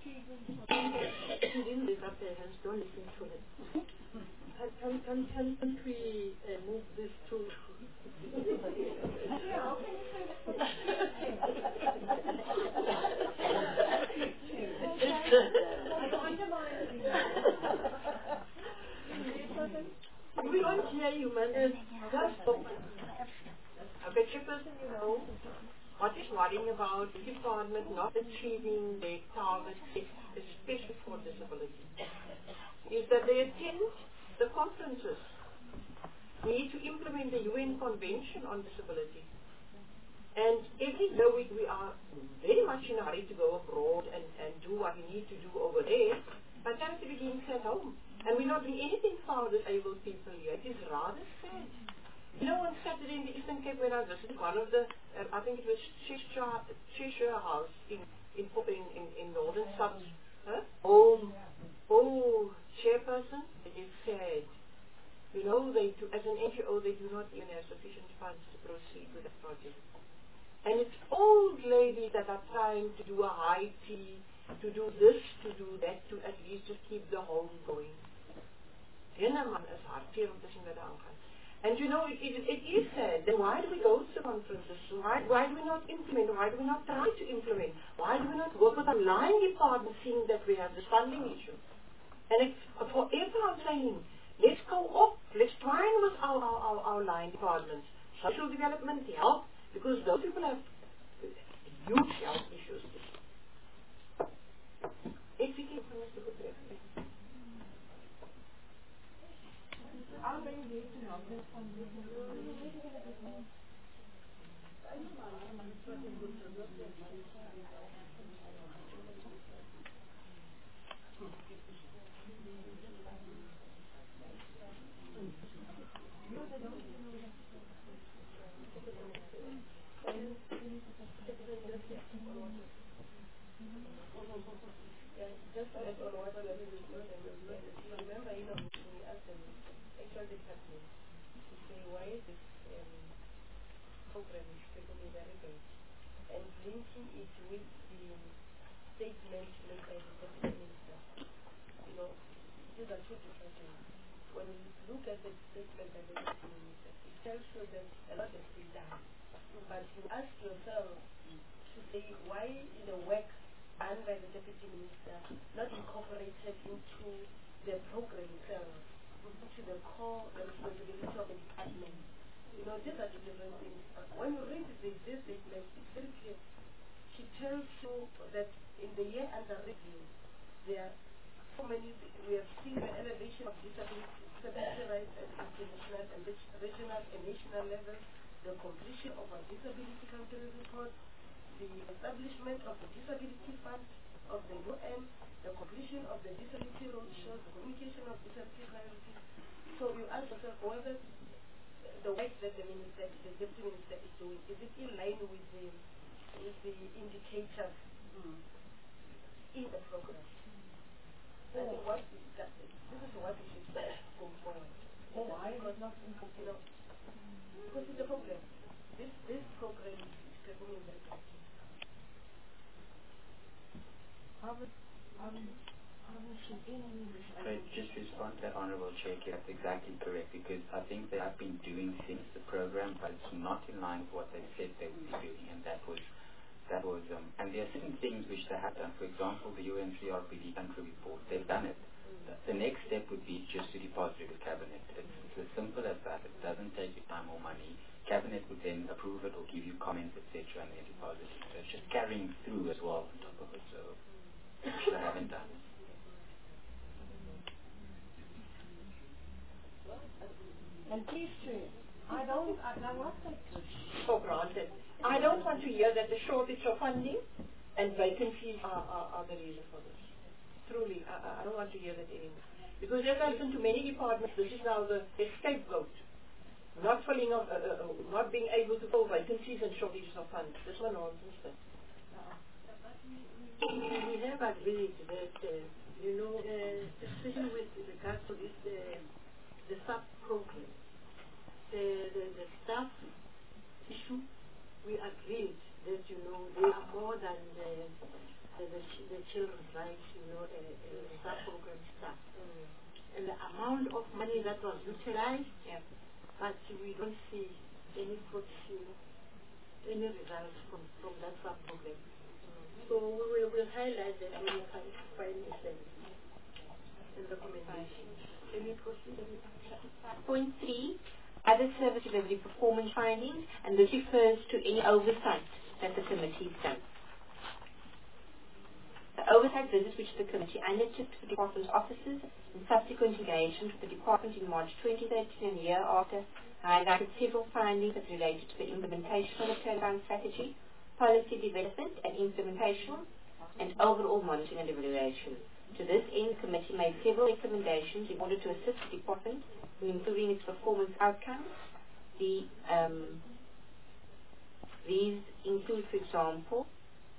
didn't lift up their hands, don't listen to it. Can't we move this to... We don't hear you, man. Just okay, Chairperson, you know, what is worrying about the department not achieving their targets, especially for disability, is that they attend the conferences. We need to implement the UN Convention on Disability. And every year we are very much in a hurry to go abroad and do what we need to do over there, but charity begins at home. And we're not doing anything for disabled people here. It is rather sad. You know, on Saturday in the Eastern Cape when I visited one of the, I think it was Cheshire House in Northern South. Huh? Oh, Chairperson, it is sad. You know, as an NGO, they do not even have sufficient funds to proceed with the project. And it's old ladies that are trying to do a high tea, to do this, to do that, to at least just keep the home going. And you know, it is sad. Then why do we go to conferences? Why do we not implement? Why do we not try to implement? Why do we not work with our line department, seeing that we have this funding issue? And it's forever I'm saying, let's go up, let's try with our line departments. Social development, health, because those people have huge health issues. Just to add on what you remember, you know, we asked the actual department to say why this program is becoming very big, and linking it with the statement made by the Deputy Minister. You know, these are two different things. When we look at the statement by the Deputy Minister, it tells you that a lot has been done. But you ask yourself to say, why is the work done by the Deputy Minister not incorporated into the program itself, to the core responsibility of the department? You know, these are the different things. When you read this statement, it's very clear. She tells you that in the year under review, there are so many, we have seen the elevation of disability rights at international and regional and national levels, the completion of a disability country report, the establishment of the Disability Fund of the UN, the completion of the Disability Roadshow, the communication of disability priorities. So you ask yourself whether the work that the Deputy Minister is doing, is it in line with the indicators in the program? I think this is what we should go forward. Why is not incorporated? Because it's a problem. This program is performing very well. So just respond to that, Honourable Chair, that's exactly correct, because I think they have been doing since the program, but it's not in line with what they said they would be doing, and that was, and there are certain things which they have done. For example, the UN CRPD country report, they've done it. The next step would be just to deposit it with Cabinet. It's as simple as that. It doesn't take you time or money. Cabinet would then approve it or give you comments, etc., and then deposit it. So it's just carrying through as well on top of it. So which they haven't done. And please, I don't take this for granted. I don't want to hear that the shortage of funding and vacancies are the reason for this. Truly, I don't want to hear that anymore. Because as I listen to many departments, this is now the scapegoat. Not filling up, not being able to fill vacancies and shortages of funds. This is nonsense. We have agreed that, especially with regard to this, the sub-program, the staff issue, we agreed that, they are more than the children's rights staff. And the amount of money that was utilized, but we don't see any any results from that program. So we will highlight that when we find in the recommendations. Any proceed? Point 3, other service delivery performance findings, and this refers to any oversight that the committee has done. The oversight visits which the committee undertook to the department's offices and subsequent engagement with the department in March 2013 and year after highlighted several findings that related to the implementation of the turnaround strategy, policy development and implementation, and overall monitoring and evaluation. To this end, the committee made several recommendations in order to assist the department in improving its performance outcomes. These include, for example,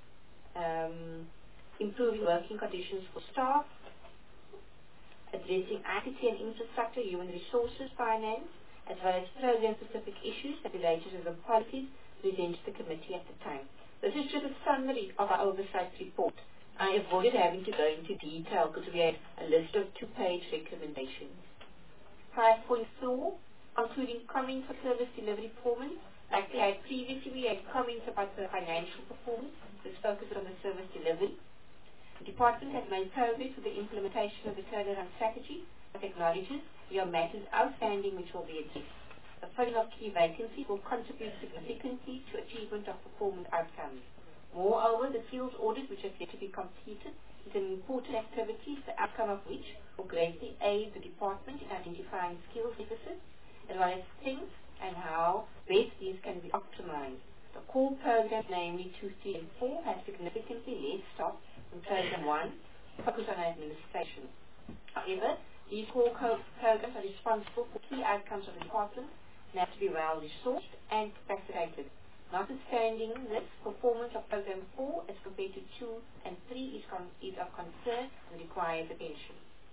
improving working conditions for staff, addressing ICT and infrastructure, human resources, finance, as well as program-specific issues that related to the policies presented to the committee at the time. This is just a summary of our oversight report. I avoided having to go into detail because we had a list of 2-page recommendations. 5.4, including comments for service delivery performance. Like we had previously, we had comments about the financial performance, which focused on the service delivery. The department has made progress with the implementation of the turnaround strategy, but acknowledges there are matters outstanding which will be addressed. The filling of key vacancies will contribute significantly to achievement of performance outcomes. Moreover, the field audit, which has yet to be completed, is an important activity, the outcome of which will greatly aid the department in identifying skills deficits, as well as strengths and how best these can be optimized. The core programs, namely 2, 3, and 4, have significantly less staff than program 1, focused on administration. However, these core programs are responsible for key outcomes of the department and have to be well resourced and capacitated. Notwithstanding this, performance of program 4 as compared to 2 and 3 is of concern and requires attention.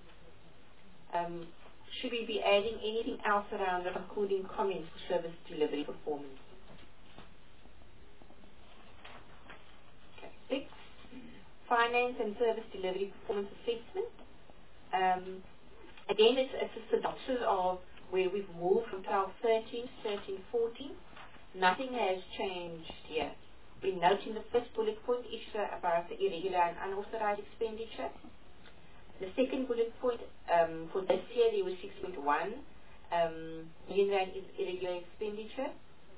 Should we be adding anything else around the concluding comments for service delivery performance? Okay. 6, finance and service delivery performance assessment. Again, it's a synopsis of where we've moved from 12-13 to 13-14. Nothing has changed here. We note in the first bullet point issue about the irregular and unauthorized expenditure. The second bullet point, for this year there was 6.1 million rand is irregular expenditure.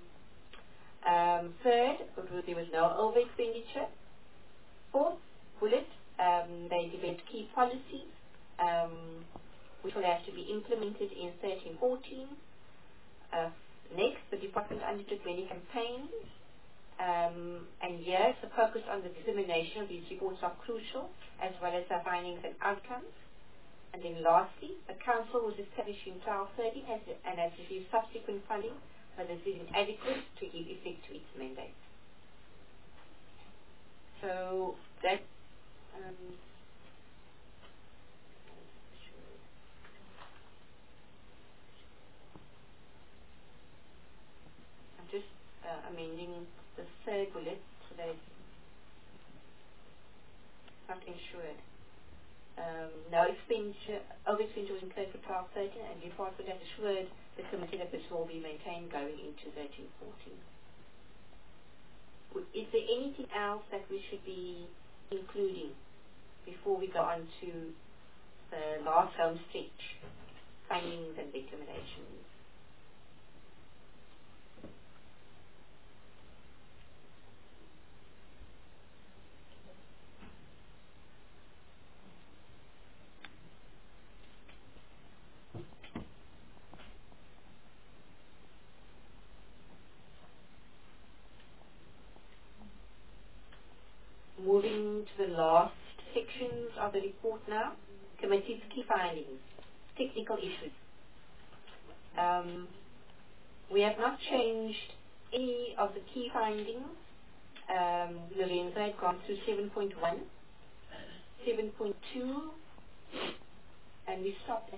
Third, there was no over expenditure. Fourth bullet, they developed key policies which will have to be implemented in 13-14. Next, the department undertook many campaigns, and yes, the focus on the dissemination of these reports are crucial, as well as their findings and outcomes. And then lastly, the council was established in 12-13 and has received subsequent funding, but this is inadequate to give effect to its mandate. So that just amending the third bullet so that it's not ensured. No expenditure, over expenditure was incurred for 12-13, and the department has assured the committee that this will be maintained going into 13-14. Is there anything else that we should be including before we go on to the last home stretch, findings and recommendations? Moving to the last sections of the report now, committee's key findings, technical issues. We have not changed any of the key findings. Lorenzo had gone through 7.1, 7.2, and we stopped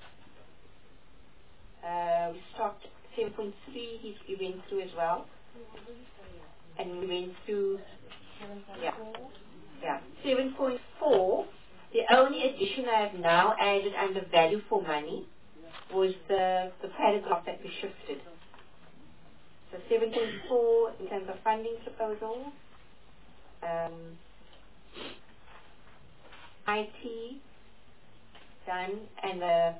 at. We stopped 7.3, he went through as well. And we went through 7.4 The only addition I have now added under value for money was the paragraph that we shifted. So 7.4 in terms of funding proposals, IT done, and the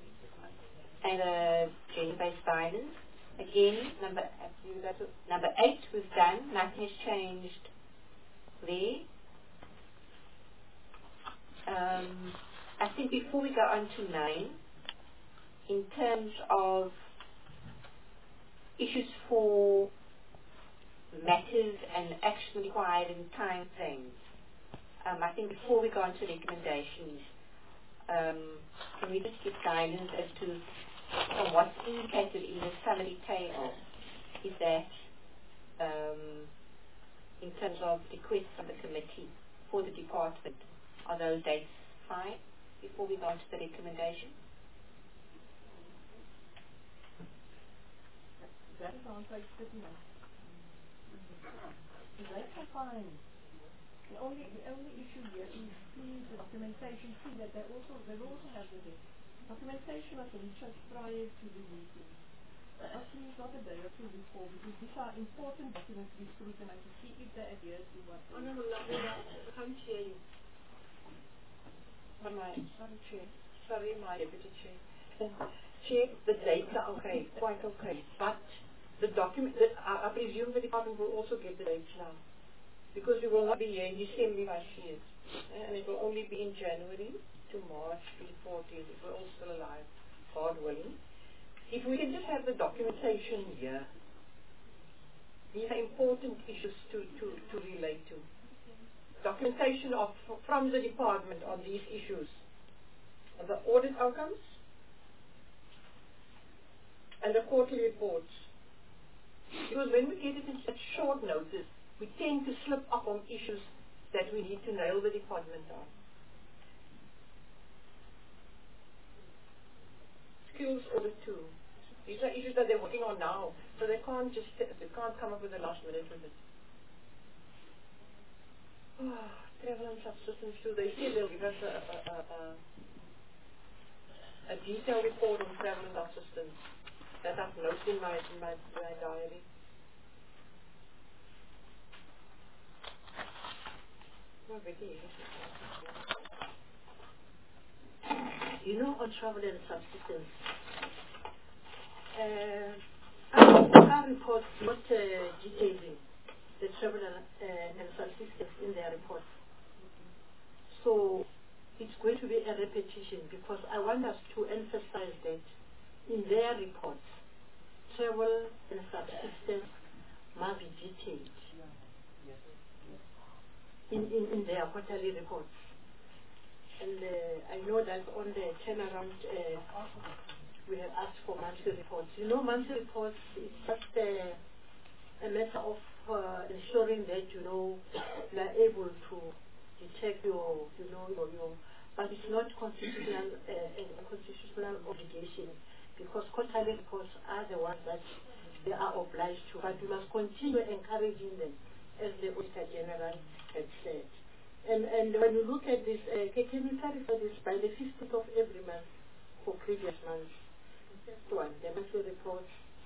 gender-based violence. Again, number 8 was done. Nothing has changed there. I think before we go on to 9, in terms of issues for matters and action required in time frames, I think before we go on to recommendations, can we just give guidance as to what's indicated in the summary table? Is that in terms of requests from the committee for the department, are those dates fine before we go on to the recommendation? That is on page 39. The dates are fine. The only issue here is please the documentation. See that they also have the documentation of the research prior to the meeting. Actually, not a day or two before, because these are important documents to be scrutinized to see if they adhere to what. Honourable Lavina, I can't hear you. Sorry, my deputy chair. Chair, the dates are okay, quite okay, but the document, I presume the department will also get the dates now, because we will not be here in December if I see it, and it will only be in January to March 2014 if we're all still alive, God willing. If we can just have the documentation here, these are important issues to relate to. Documentation from the department on these issues, on the audit outcomes and the quarterly reports. Because when we get it in such short notice, we tend to slip up on issues that we need to nail the department on. Skills audit too. These are issues that they're working on now, so they can't come up with a last minute with it. Travel and subsistence too. They say they'll give us a detailed report on travel and subsistence that I've noted in my diary. You know, on travel and subsistence, our reports not detailing the travel and subsistence in their reports. So it's going to be a repetition, because I want us to emphasize that in their reports, travel and subsistence must be detailed in their quarterly reports. And I know that on the turnaround, we have asked for monthly reports. You know, monthly reports is just a matter of ensuring that, you know, you are able to detect your but it's not constitutional, a constitutional obligation, because quarterly reports are the ones that they are obliged to, but we must continue encouraging them, as the Auditor General had said. And when you look at this, can you clarify this by the 15th of every month for previous months? One, the monthly reports.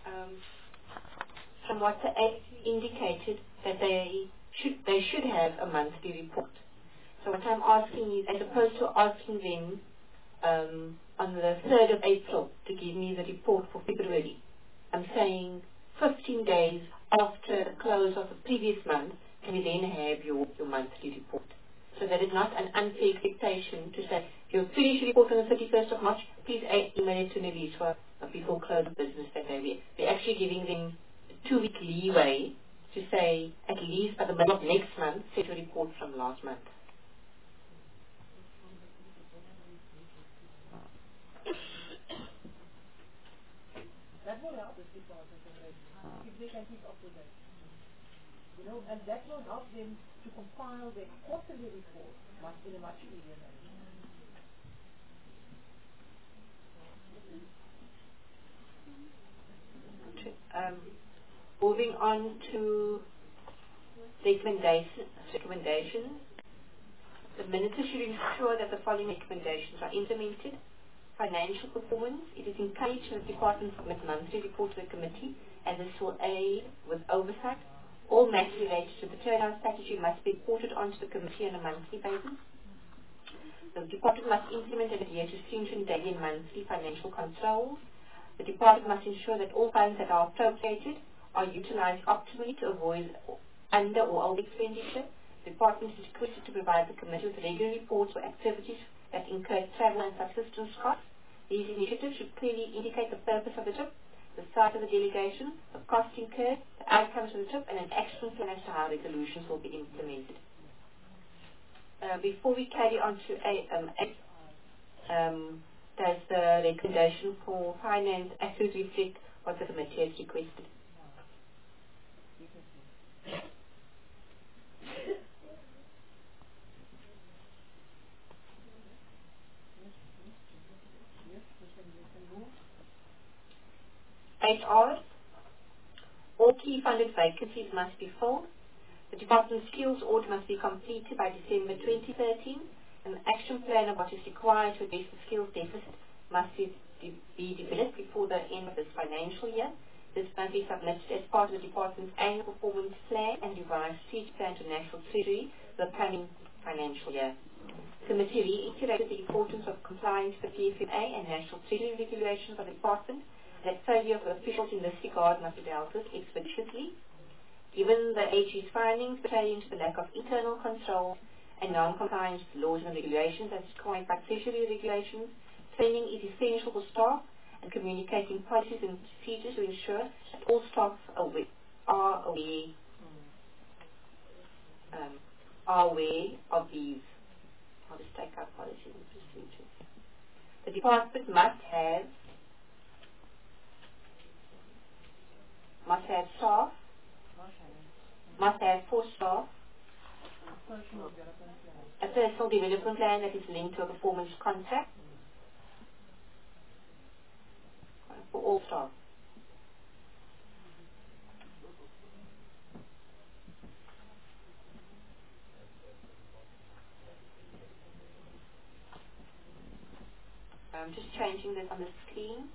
From what the Act indicated that they should have a monthly report. So what I'm asking is, as opposed to asking them on the 3rd of April to give me the report for February, I'm saying 15 days after the close of the previous month, can you then have your monthly report? So that is not an unfair expectation to say, if you finish your report on the 31st of March, please email it to Nelisa before close of business that day. We're actually giving them 2-week leeway to say, at least by the middle of next month, set a report from last month. That will help the department if they can keep up with that. You know, and that will help them to compile their quarterly report in a much easier manner. Moving on to recommendations. The minister should ensure that the following recommendations are implemented. Financial performance. It is encouraged that the department submit monthly report to the committee, and this will aid with oversight. All matters related to the turnaround strategy must be reported onto the committee on a monthly basis. The department must implement and adhere to stringent daily and monthly financial controls. The department must ensure that all funds that are appropriated are utilized optimally to avoid under or over expenditure. The department is requested to provide the committee with regular reports for activities that incur travel and subsistence costs. These initiatives should clearly indicate the purpose of the trip, the size of the delegation, the costs incurred, the outcomes of the trip, and an action plan as to how resolutions will be implemented. Before we carry on to does the recommendation for finance accurately reflect what the committee has requested? HR. All key funded vacancies must be filled. The department's skills audit must be completed by December 2013. An action plan of what is required to address the skills deficit must be developed before the end of this financial year. This must be submitted as part of the department's annual performance plan and revised siege plan to National Treasury for the coming financial year. The committee reiterated the importance of complying to the PFMA and National Treasury regulations of the department. That failure of officials in this regard must be dealt with expeditiously. Given the AG's findings pertaining to the lack of internal control and non-compliance with laws and regulations as required by Treasury regulations, training is essential for staff and communicating policies and procedures to ensure that all staff are aware of these. I'll just take out policies and procedures. The department must have staff, must have for staff a personal development plan that is linked to a performance contract for all staff. I'm just changing this on the screen.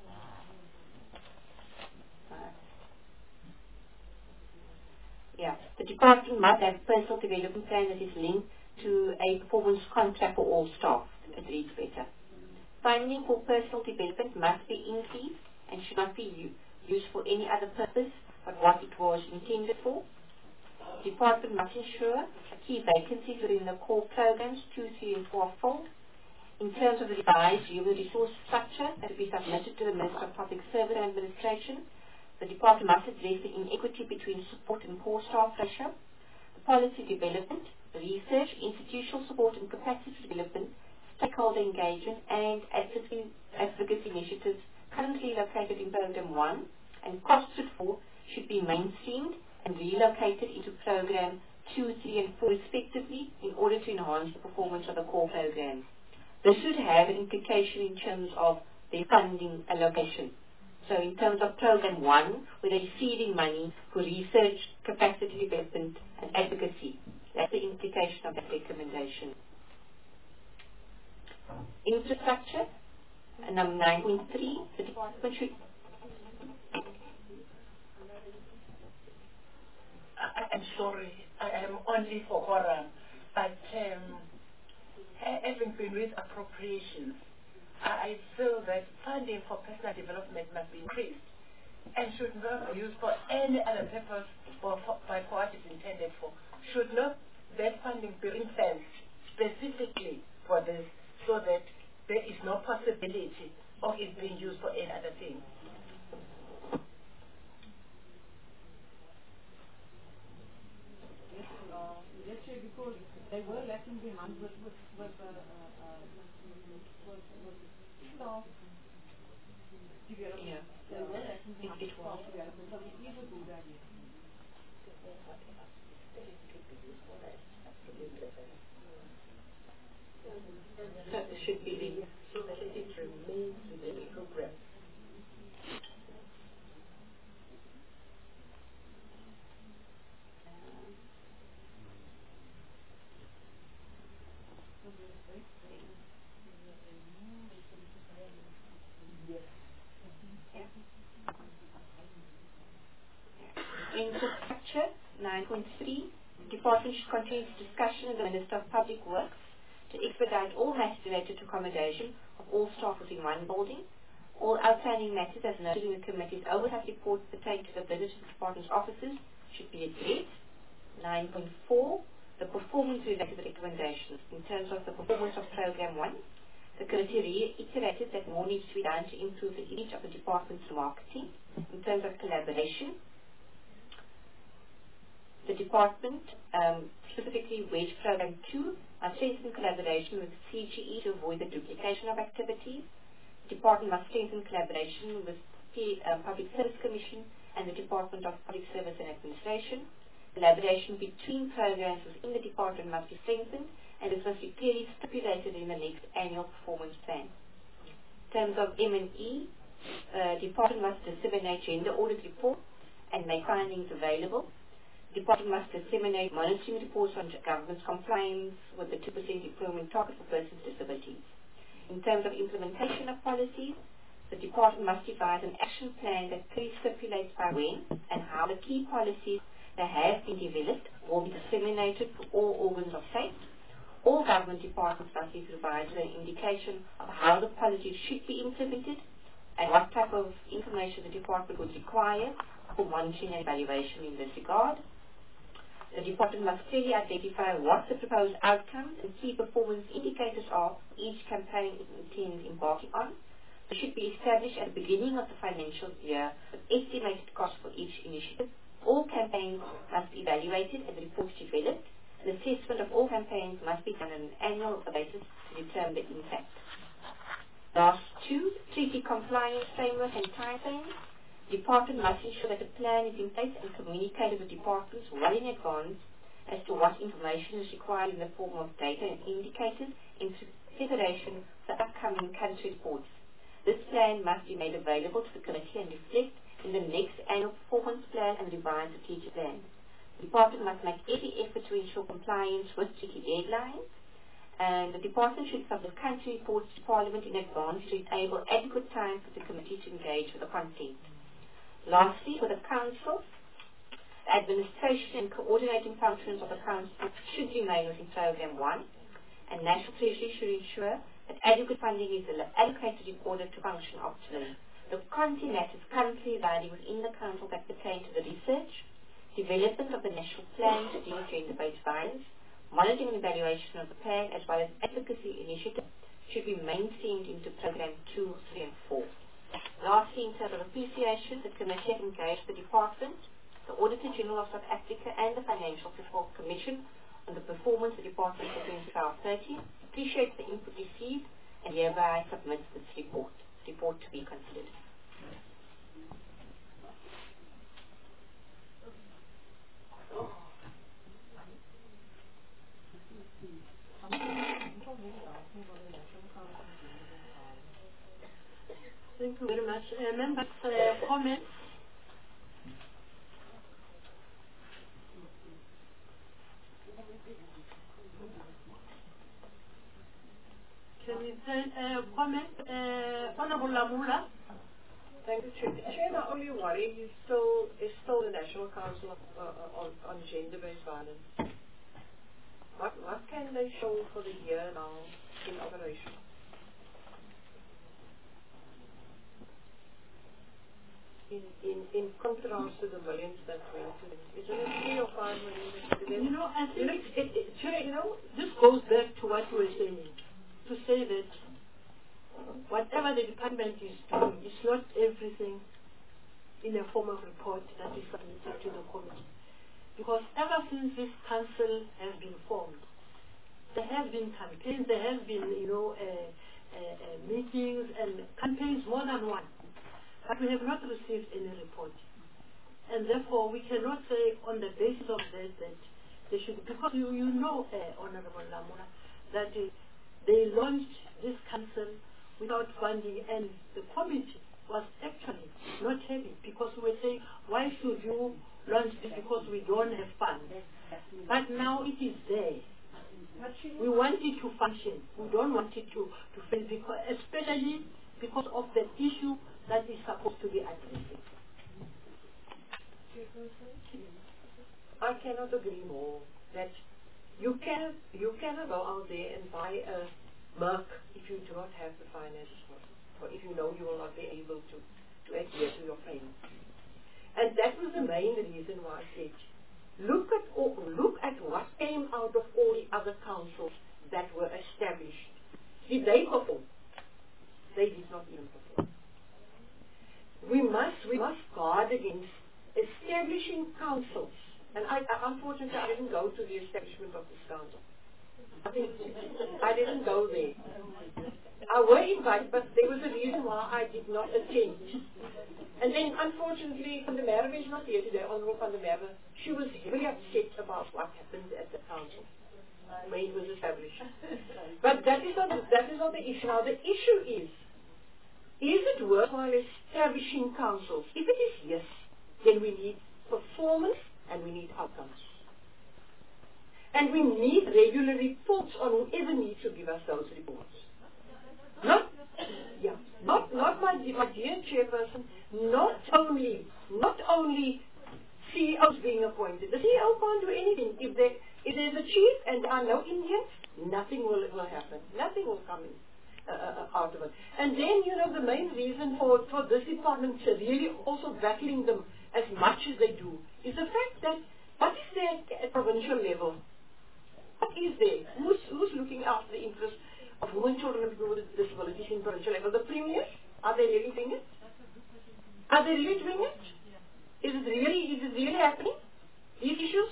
The department must have a personal development plan that is linked to a performance contract for all staff. It reads better. Funding for personal development must be increased and should not be used for any other purpose but what it was intended for. The department must ensure that key vacancies within the core programs 2, 3, and 4 are filled. In terms of the revised human resource structure that will be submitted to the Minister of Public Service and Administration, the department must address the inequity between support and core staff ratio. The policy development, research, institutional support and capacity development, stakeholder engagement and advocacy initiatives currently located in Program 1 and costed for should be mainstreamed and relocated into Program 2, 3 and 4 respectively in order to enhance the performance of the core programs. This should have an implication in terms of the funding allocation. So in terms of Program 1, where they're receiving money for research, capacity development, and advocacy. That's the implication of that recommendation. Infrastructure, number 9.3, the department should... I'm sorry, I am only for quorum, but having been with appropriations, I feel that funding for personal development must be increased and should not be used for any other purpose or by what it's intended for. Should not that funding be ring-fenced specifically for this so that there is no possibility of it being used for any other thing? Yes, because they were lacking behind with staff development. They were lacking behind with staff development, so it is a good idea. So it should be So that it remains within the program. 9.3, the department should continue its discussion with the Minister of Public Works to expedite all matters related to accommodation of all staff within one building. All outstanding matters, as noted in the committee's oversight report pertaining to the visits to the department's offices, should be addressed. 9.4, the performance-related recommendations. In terms of the performance of Programme 1, the committee reiterated that more needs to be done to improve the image of the department's marketing. In terms of collaboration, the department, specifically Wage Programme 2, must strengthen collaboration with CGE to avoid the duplication of activities. The department must strengthen collaboration with the Public Service Commission and the Department of Public Service and Administration. Collaboration between programs within the department must be strengthened, and this must be clearly stipulated in the next annual performance plan. In terms of M&E, department must disseminate gender audit reports and make findings available. The department must disseminate monitoring reports on government's compliance with the 2% employment target for persons with disabilities. In terms of implementation of policies, the department must devise an action plan that clearly stipulates by when and how the key policies that have been developed will be disseminated to all organs of state. All government departments must be provided an indication of how the policies should be implemented and what type of information the department would require for monitoring and evaluation in this regard. The department must clearly identify what the proposed outcomes and key performance indicators are each campaign intends embarking on. They should be established at the beginning of the financial year with estimated costs for each initiative. All campaigns must be evaluated and reports developed. An assessment of all campaigns must be done on an annual basis to determine the impact. Last two, treaty compliance framework and timeframes. The department must ensure that a plan is in place and communicated with departments well in advance as to what information is required in the form of data and indicators in preparation for upcoming country reports. This plan must be made available to the committee and reflect in the next annual performance plan and revised strategic plan. The department must make every effort to ensure compliance with treaty deadlines, and the department should submit country reports to Parliament in advance to enable adequate time for the committee to engage with the content. Lastly, for the Council, the administration and coordinating functions of the Council should remain within Programme 1, and National Treasury should ensure that adequate funding is allocated in order to function optimally. The content matters currently residing within the Council that pertain to the research, development of the National Plan to deal with gender-based violence, monitoring and evaluation of the plan, as well as advocacy initiatives, should be mainstreamed into Programme 2, 3 and 4. Lastly, in terms of appreciation, the Committee has engaged the Department, the Auditor General of South Africa and the Financial Reform Commission on the performance of the Department for 2012-13, appreciates the input received and hereby submits this report to be considered. Thank you very much. Members, comments? Can we take a comment? Honorable Lamula? Thank you, Chair. Chair, the only worry is still the National Council on Gender-Based Violence. What can they show for the year now in operation? In contrast to the millions that went to them. Is it 3 or 5 million? You know, I think this goes back to what we were saying, to say that whatever the department is doing, it's not everything in a form of report that is submitted to the committee. Because ever since this council has been formed, there have been campaigns, there have been, meetings and campaigns more than one. But we have not received any report. And therefore, we cannot say on the basis of that they should, because you know, Honorable Lamula, that they launched this council without funding, and the committee was actually not happy because we were saying, why should you launch this because we don't have funds? But now it is there. We want it to function. We don't want it to fail, because, especially because of the issue that is supposed to be addressed. I can cannot agree more that you cannot go out there and buy a Merc if you do not have the finances for it, or if you know you will not be able to adhere to your friends. And that was the main reason why I said, look at what came out of all the other councils that were established. Did they perform? They did not even perform. We must guard against establishing councils. And unfortunately, I didn't go to the establishment of this council. I didn't go there. I were invited, but there was a reason why I did not attend. And then, unfortunately, Van der Merwe is not here today, Honorable Van der Merwe. She was very upset about what happened at the council when it was established. But that is not the issue. Now, the issue is it worthwhile establishing councils? If it is yes, then we need performance and we need outcomes. And we need regular reports on whoever needs to give us those reports. Not my dear chairperson, not only CEOs being appointed. The CEO can't do anything. If there's a chief and there are no Indians, nothing will happen. Nothing will come in. Out of it. And then, the main reason for this department to really also battling them as much as they do is the fact that what is there at provincial level? What is there? Who's looking after the interests of women, children, and people with disabilities in provincial level? The premiers? Are they really doing it? Are they really doing it? Is it really happening? These issues?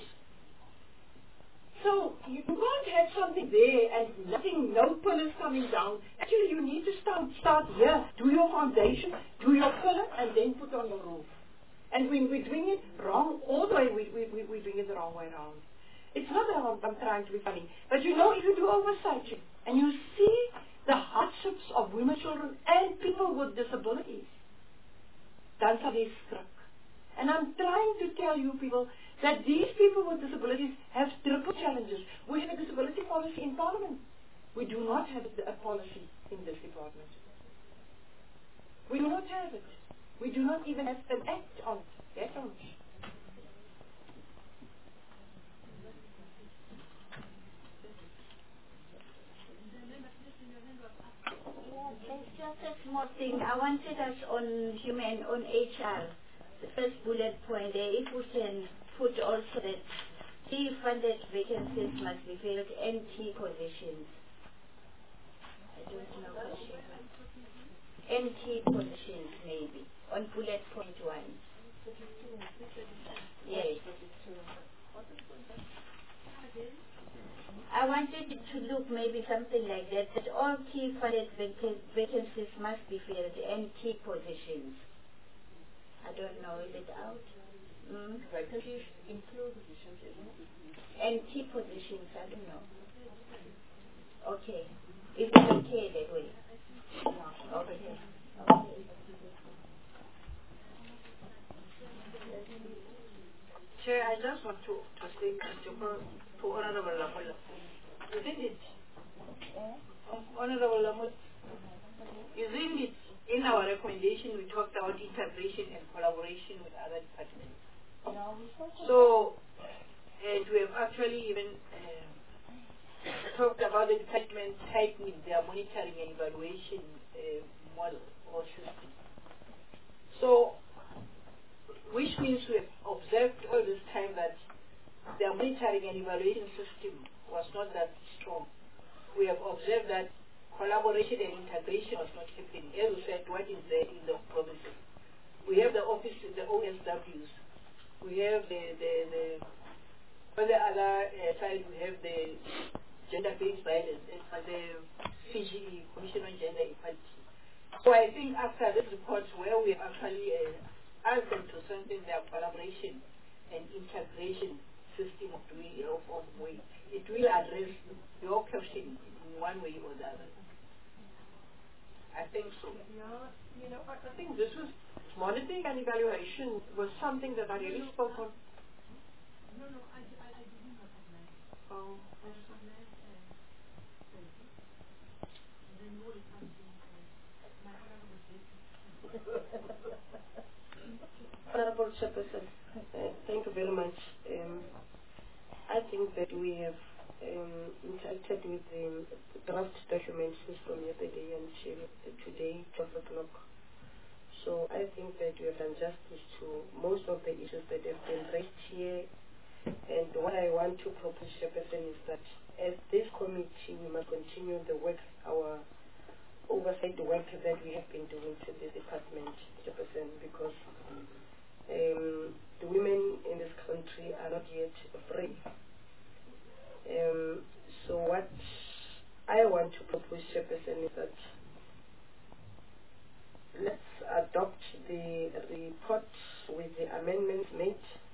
So you can't have something there and no pillars coming down. Actually, you need to start here. Do your foundation, do your pillar, and then put on the roof. And when we're doing it wrong, all the way we're doing it the wrong way around. It's not that I'm trying to be funny, but if you do oversight and you see the hardships of women, children, and people with disabilities, dan sal jy skrik. And I'm trying to tell you people that these people with disabilities have triple challenges. We have a disability policy in Parliament. We do not have a policy in this department. We do not have it. We do not even have an act on it. There's just a small thing. I wanted us on HR. The first bullet point there, if we can put also that funded vacancies must be filled, NT positions. I don't know what she has. NT positions maybe, on bullet point 1. Yes. I wanted it to look maybe something like that all key funded vacancies must be filled, NT positions. I don't know, is it out? Vacancies include positions, isn't it? NT positions, I don't know. Okay. Is it okay that way? Okay. Chair, I just want to say to Honorable Lamola. Isn't it? Honorable Lamola, isn't it? In our recommendation, we talked about integration and collaboration with other departments. So, and we have actually even talked about the department tightening their monitoring and evaluation model or system. So, which means we have observed all this time that their monitoring and evaluation system was not that strong. We have observed that collaboration and integration was not happening. As we said, what is there in the provinces? We have the office, the OSWs. We have on the other side, we have the gender-based violence, and the CGE, Commission on Gender Equality. So I think after this report, where we actually asked them to strengthen their collaboration and integration system of way, it will address your question in one way or the other. I think so. Yeah, I think this was monitoring and evaluation was something that I really spoke on. No, I didn't recognize. Oh. Honorable Chairperson, thank you very much. that we have interacted with the draft documents from yesterday until today, 12 o'clock. So I think that we have done justice to most of the issues that have been raised here. And what I want to propose, Chairperson, is that as this committee, we must continue the work, our oversight work that we have been doing to this department, Chairperson, because the women in this country are not yet free. So what I want to propose, Chairperson, is that let's adopt the report with the amendments made.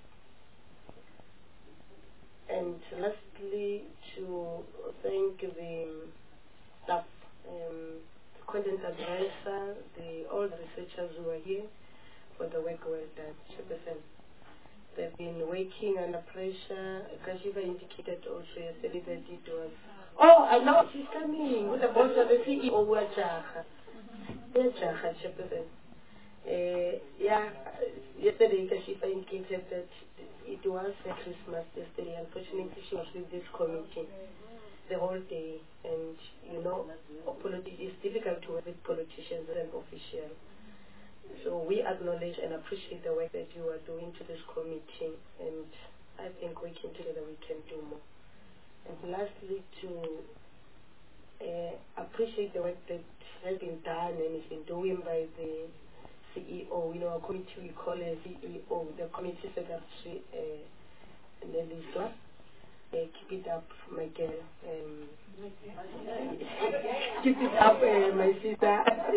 And lastly, to thank the staff, content advisor, all the researchers who are here for the work well done, Chairperson. They've been working under pressure. Kashiva indicated also yesterday that it was, oh, I know she's coming. What about the CEO? Chairperson. Yeah, yesterday Kashiva indicated that it was a Christmas yesterday. Unfortunately, she was with this committee the whole day, and you know, it's difficult to work with politicians and officials. So we acknowledge and appreciate the work that you are doing to this committee, and I think working together we can do more. And lastly, to appreciate the work that has been done and is been doing by the CEO. You know, our committee we call a CEO, the committee secretary, Nelisa. Keep it up, my girl. Keep it up, my sister.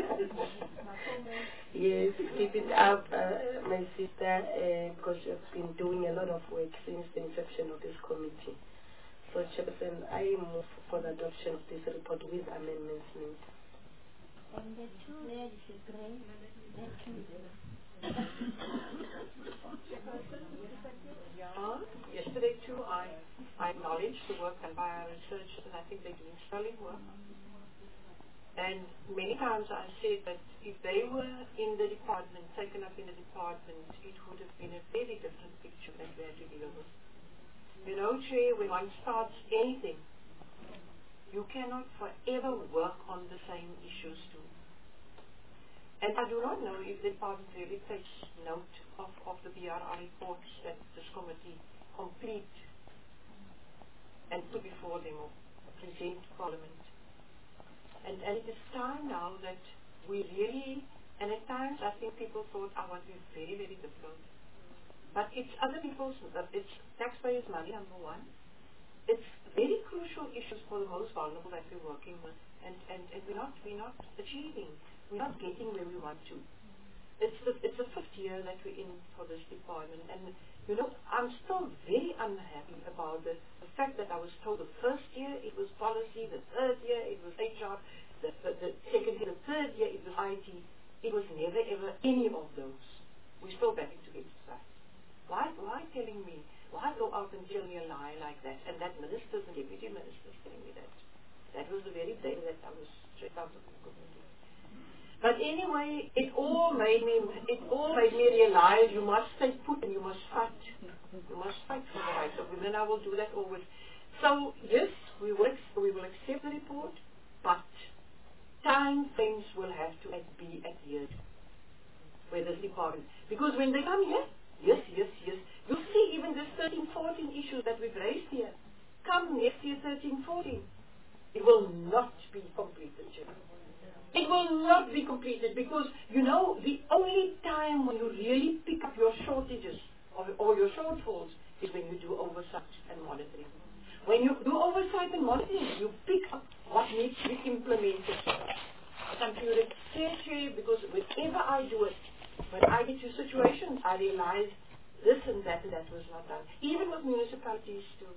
Yes, keep it up, my sister, because you have been doing a lot of work since the inception of this committee. So, Chairperson, I move for the adoption of this report with amendments made. And the two there disagree. Yesterday too, I acknowledged the work done by our researchers, and I think they're doing sterling work. And many times I said that if they were in the department, taken up in the department, it would have been a very different picture that we had to deal with. You know, Chair, when one starts anything, you cannot forever work on the same issues too. And I do not know if the department really takes note of the BRR reports that this committee complete and put before them or present to Parliament. And it is time now that we really, and at times I think people thought I want to be very, very difficult. But it's other people's, it's taxpayers' money, number one. It's very crucial issues for the most vulnerable that we're working with. And we're not achieving. We're not getting where we want to. It's the fifth year that we're in for this department, and you know, I'm still very unhappy about the fact that I was told the first year it was policy, the third year it was HR, the second year, the third year it was IT. It was never ever any of those. We're still batting to get stuff. Why telling me? Why go out and tell me a lie like that? And that ministers and deputy ministers telling me that. That was the very day that I was straight out of the committee. But anyway, it all made me realize you must stay put and you must fight. You must fight for the rights of women. I will do that always. So yes, we will accept the report, but time frames will have to be adhered with this department. Because when they come here, yes. You'll see even this 13, 14 issues that we've raised here. Come next year, 13, 14. It will not be completed, Chairman. It will not be completed because, you know, the only time when you really pick up your shortages or your shortfalls is when you do oversight and monitoring. When you do oversight and monitoring, you pick up what needs to be implemented. I'm sure it's fair, because whenever I do it, when I get to situations, I realize this and that was not done. Even with municipalities too.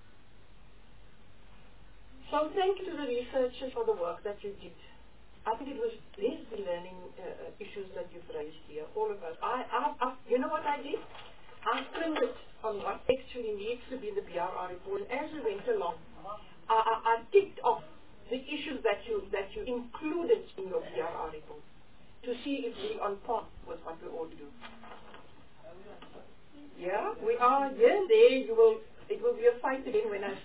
So thank you to the researchers for the work that you did. I think it was these learning issues that you've raised here, all of us. You know what I did? I printed on what actually needs to be in the BRR report. And as we went along, I ticked off the issues that you included in your BRR report to see if we're on par with what we ought to do. Yeah, we are. Yes, it will be a fight again when I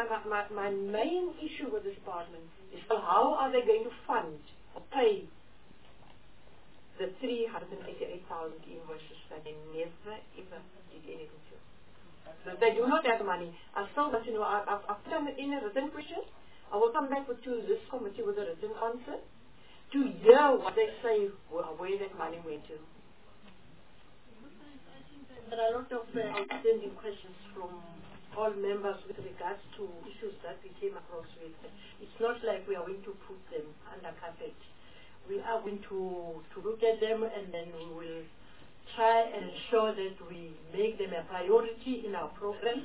my main issue with this department is how are they going to fund or pay the 388,000 invoices that they never ever did anything to. So they do not have money. I still want to know, I've done it in a written question. I will come back to this committee with a written answer to hear what they say, where that money went to. There are a lot of outstanding questions from all members with regards to issues that we came across with. It's not like we are going to put them under carpet. We are going to look at them, and then we will try and ensure that we make them a priority in our program,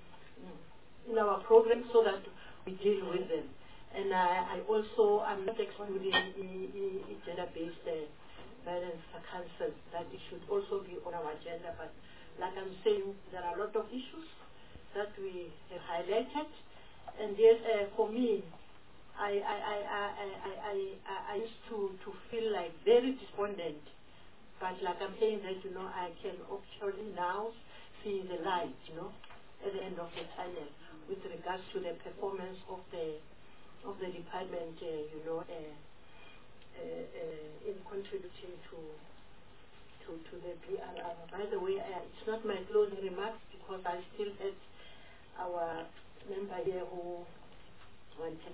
so that we deal with them. And I'm not excluding gender-based violence council, that it should also be on our agenda. But like I'm saying, there are a lot of issues that we have highlighted, and yet for me, I used to feel like very despondent. But like I'm saying that, I can actually now see the light, at the end of the tunnel with regards to the performance of the department, in contributing to the BRR. By the way, it's not my closing remarks because I still had our member here who wanted.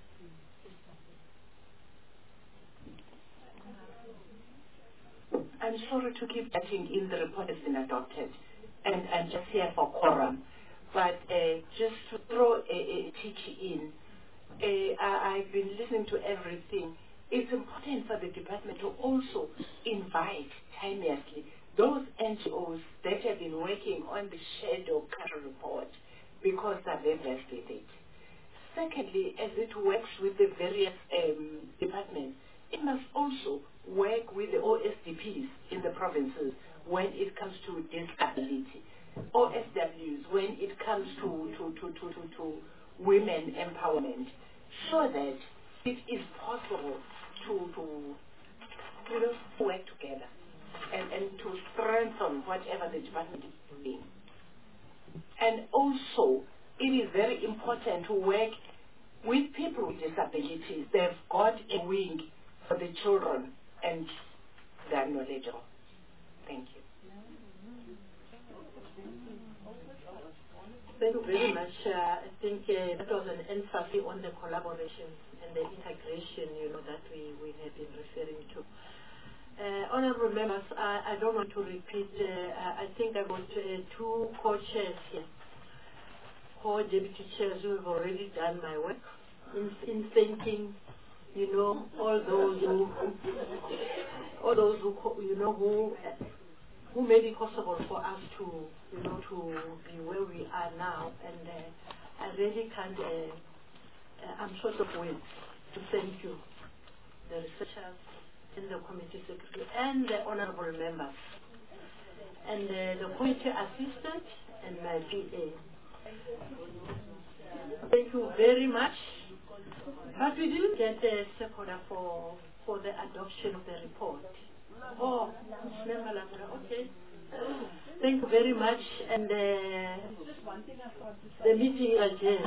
I'm sorry to keep getting in the report has been adopted and just here for quorum. But just to throw a tiki in, I've been listening to everything. It's important for the department to also invite timelessly those NGOs that have been working on the shadow country report because they're very blessed with it. Secondly, as it works with the various departments, it must also work with the OSDPs in the provinces when it comes to disability, OSWs when it comes to women empowerment, so that it is possible to work together and to strengthen whatever the department is doing. And also, it is very important to work with people with disabilities. They've got a wing for the children, and they are knowledgeable. Thank you. Thank you very much. I think that was an emphasis on the collaboration and the integration, that we have been referring to. Honorable members, I don't want to repeat. I think I got two co-chairs here, co-deputy chairs who have already done my work in thanking, all those who made it possible for us to be where we are now. And I really can't, I'm short of words to thank you, the researchers and the committee secretary and the honorable members and the committee assistant and my PA. Thank you very much. But we didn't get a stakeholder for the adoption of the report. Oh, okay. Thank you very much, and the meeting adjourned.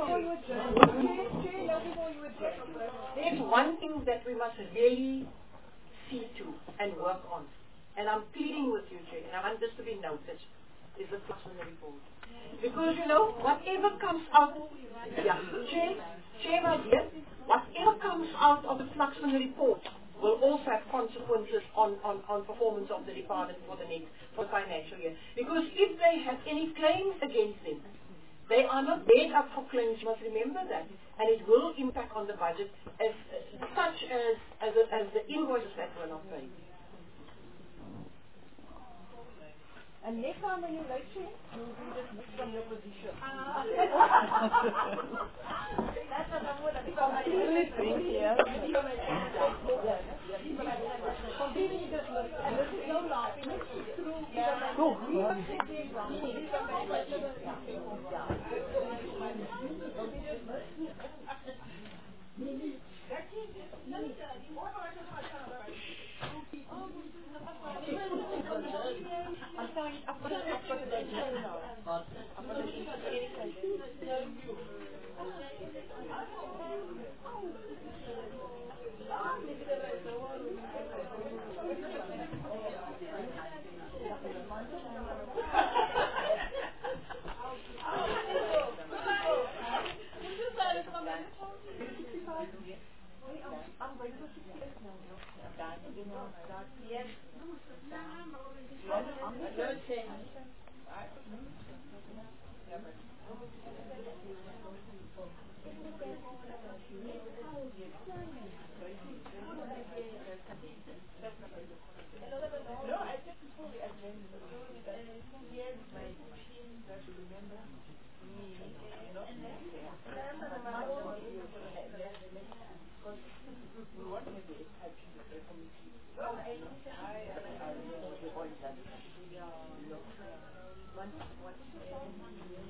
There's one thing that we must really see to and work on, and I'm pleading with you, Jay, and I want this to be noted, is the flux on the report. Because, whatever comes out, Jay, my dear, whatever comes out of the flux on the report will also have consequences on performance of the department for the financial year. Because if they have any claims against them, they are not made up for claims, you must remember that. And it will impact on the budget such as the invoices that were not paid. And next time when you lecture, you'll be dismissed from your position. That's what I'm going to do. Completely dismissed. And this is no laughing. I'm going to 68 now. Yes. No, I just fully agree. Yes, my machine does remember me not being there. Because we want to be a committee. I remember the point that